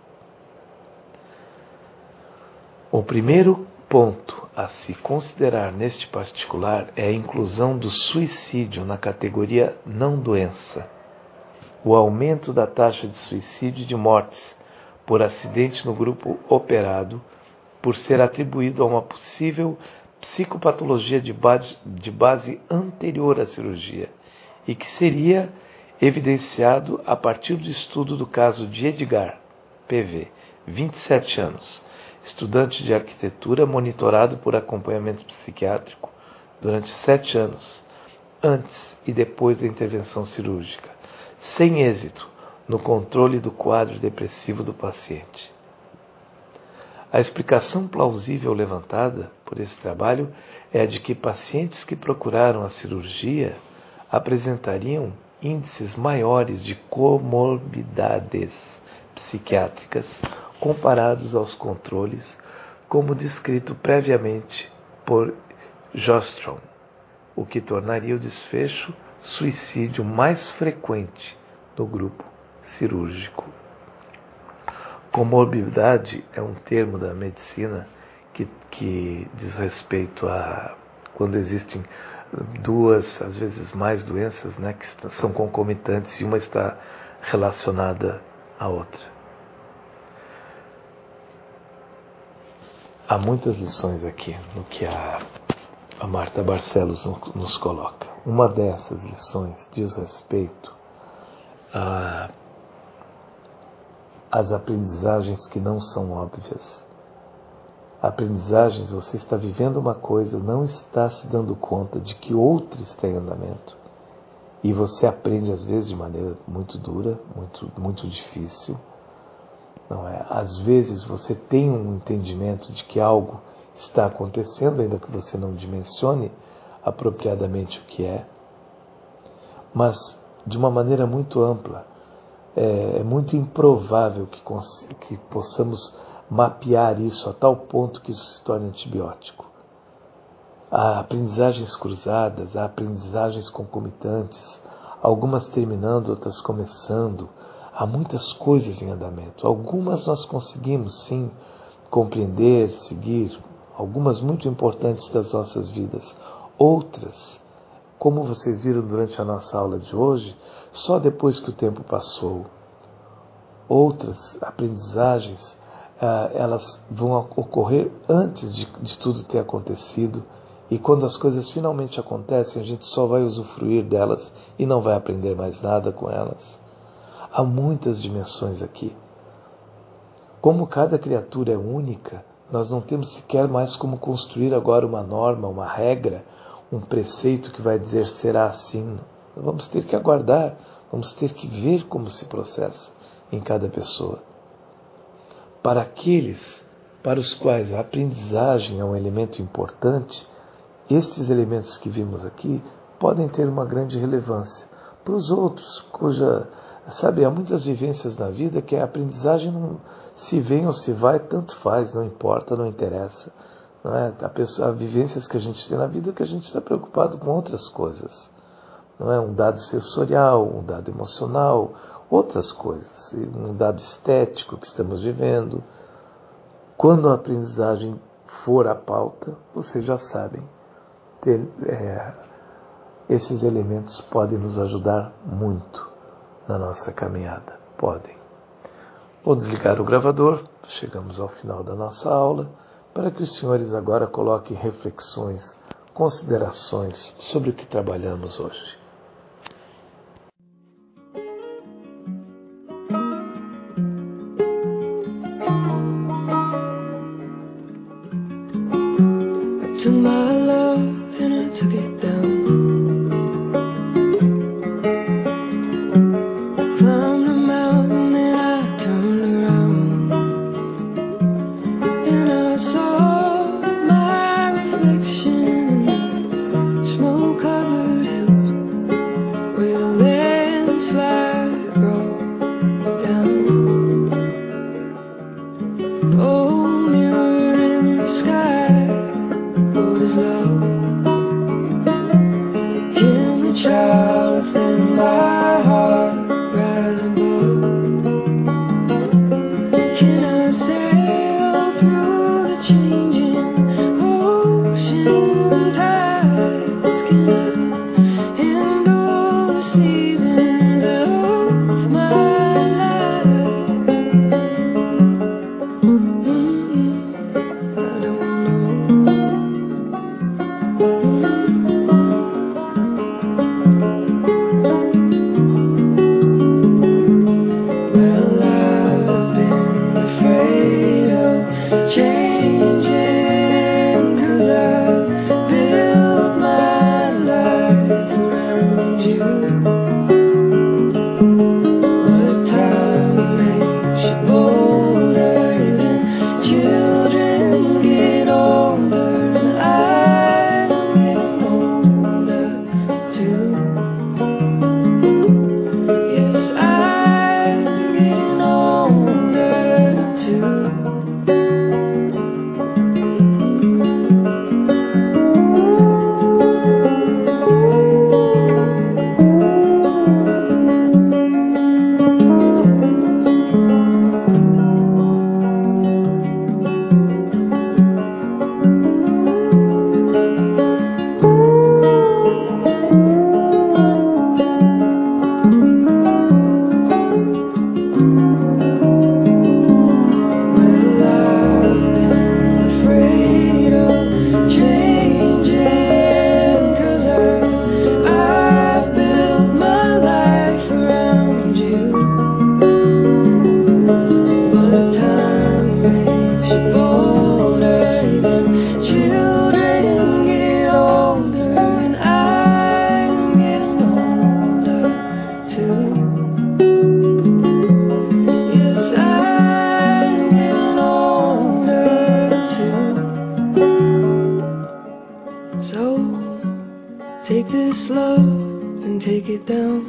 O primeiro ponto a se considerar neste particular é a inclusão do suicídio na categoria não doença. O aumento da taxa de suicídio e de mortes por acidente no grupo operado, por ser atribuído a uma possível psicopatologia de base, de base anterior à cirurgia, e que seria evidenciado a partir do estudo do caso de Edgar, P V, vinte e sete anos, estudante de arquitetura monitorado por acompanhamento psiquiátrico durante sete anos, antes e depois da intervenção cirúrgica, sem êxito no controle do quadro depressivo do paciente. A explicação plausível levantada por esse trabalho é a de que pacientes que procuraram a cirurgia apresentariam índices maiores de comorbidades psiquiátricas comparados aos controles, como descrito previamente por Jostrom, o que tornaria o desfecho suicídio mais frequente no grupo cirúrgico. Comorbidade é um termo da medicina que, que diz respeito a quando existem duas, às vezes mais doenças, né, que são concomitantes e uma está relacionada à outra. Há muitas lições aqui no que a, a Marta Barcelos nos coloca. Uma dessas lições diz respeito a as aprendizagens que não são óbvias. Aprendizagens, você está vivendo uma coisa, não está se dando conta de que outra está em andamento. E você aprende, às vezes, de maneira muito dura, muito, muito difícil. Não é? Às vezes você tem um entendimento de que algo está acontecendo, ainda que você não dimensione apropriadamente o que é. Mas, de uma maneira muito ampla, é muito improvável que, que possamos mapear isso a tal ponto que isso se torne antibiótico. Há aprendizagens cruzadas, há aprendizagens concomitantes, algumas terminando, outras começando. Há muitas coisas em andamento. Algumas nós conseguimos, sim, compreender, seguir, algumas muito importantes das nossas vidas. Outras, como vocês viram durante a nossa aula de hoje, só depois que o tempo passou. Outras aprendizagens, ah, elas vão ocorrer antes de, de tudo ter acontecido. E quando as coisas finalmente acontecem, a gente só vai usufruir delas e não vai aprender mais nada com elas. Há muitas dimensões aqui. Como cada criatura é única, nós não temos sequer mais como construir agora uma norma, uma regra, um preceito que vai dizer será assim. Vamos ter que aguardar, vamos ter que ver como se processa em cada pessoa. Para aqueles para os quais a aprendizagem é um elemento importante, estes elementos que vimos aqui podem ter uma grande relevância. Para os outros, cuja, sabe, há muitas vivências na vida que a aprendizagem não se vem ou se vai, tanto faz, não importa, não interessa. Não é? Há, pessoa, há vivências que a gente tem na vida que a gente está preocupado com outras coisas. Não é? Um dado sensorial, um dado emocional, outras coisas. Um dado estético que estamos vivendo. Quando a aprendizagem for a pauta, vocês já sabem, ter, é, esses elementos podem nos ajudar muito na nossa caminhada. Podem. Vou desligar o gravador, chegamos ao final da nossa aula, para que os senhores agora coloquem reflexões, considerações sobre o que trabalhamos hoje. To my love and I took it down. I climbed the mountain and I turned around, and I saw my reflection in the snow-covered hills where the landslide brought down. Oh, mirror in the sky, what is love? Can the child within my heart rise above? Can I sail through the changing ocean tides? Can I handle the seasons of my life? Mm-hmm. I don't know. Well, I've been afraid of changing, 'cause I built my life around you. But time makes you older, and children get older, and I'm getting older too. Yes, I'm getting older too. and take it down.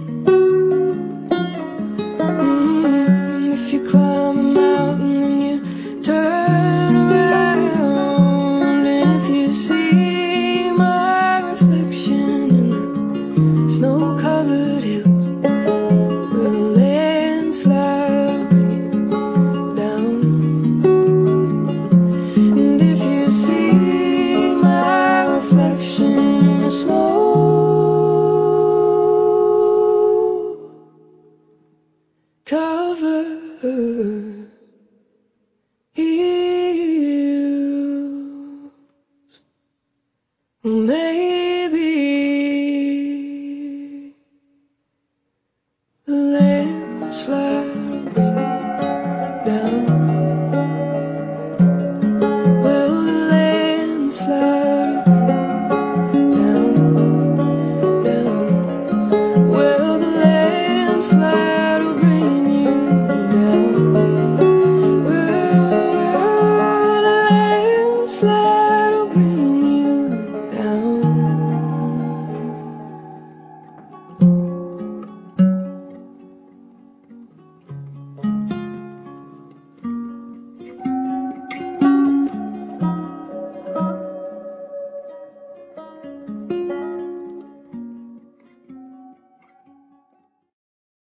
Mm, if you climb a mountain and you turn around, and if you see my reflection in the snow-covered hills, will a landslide bring it down? And if you see my reflection in the snow covered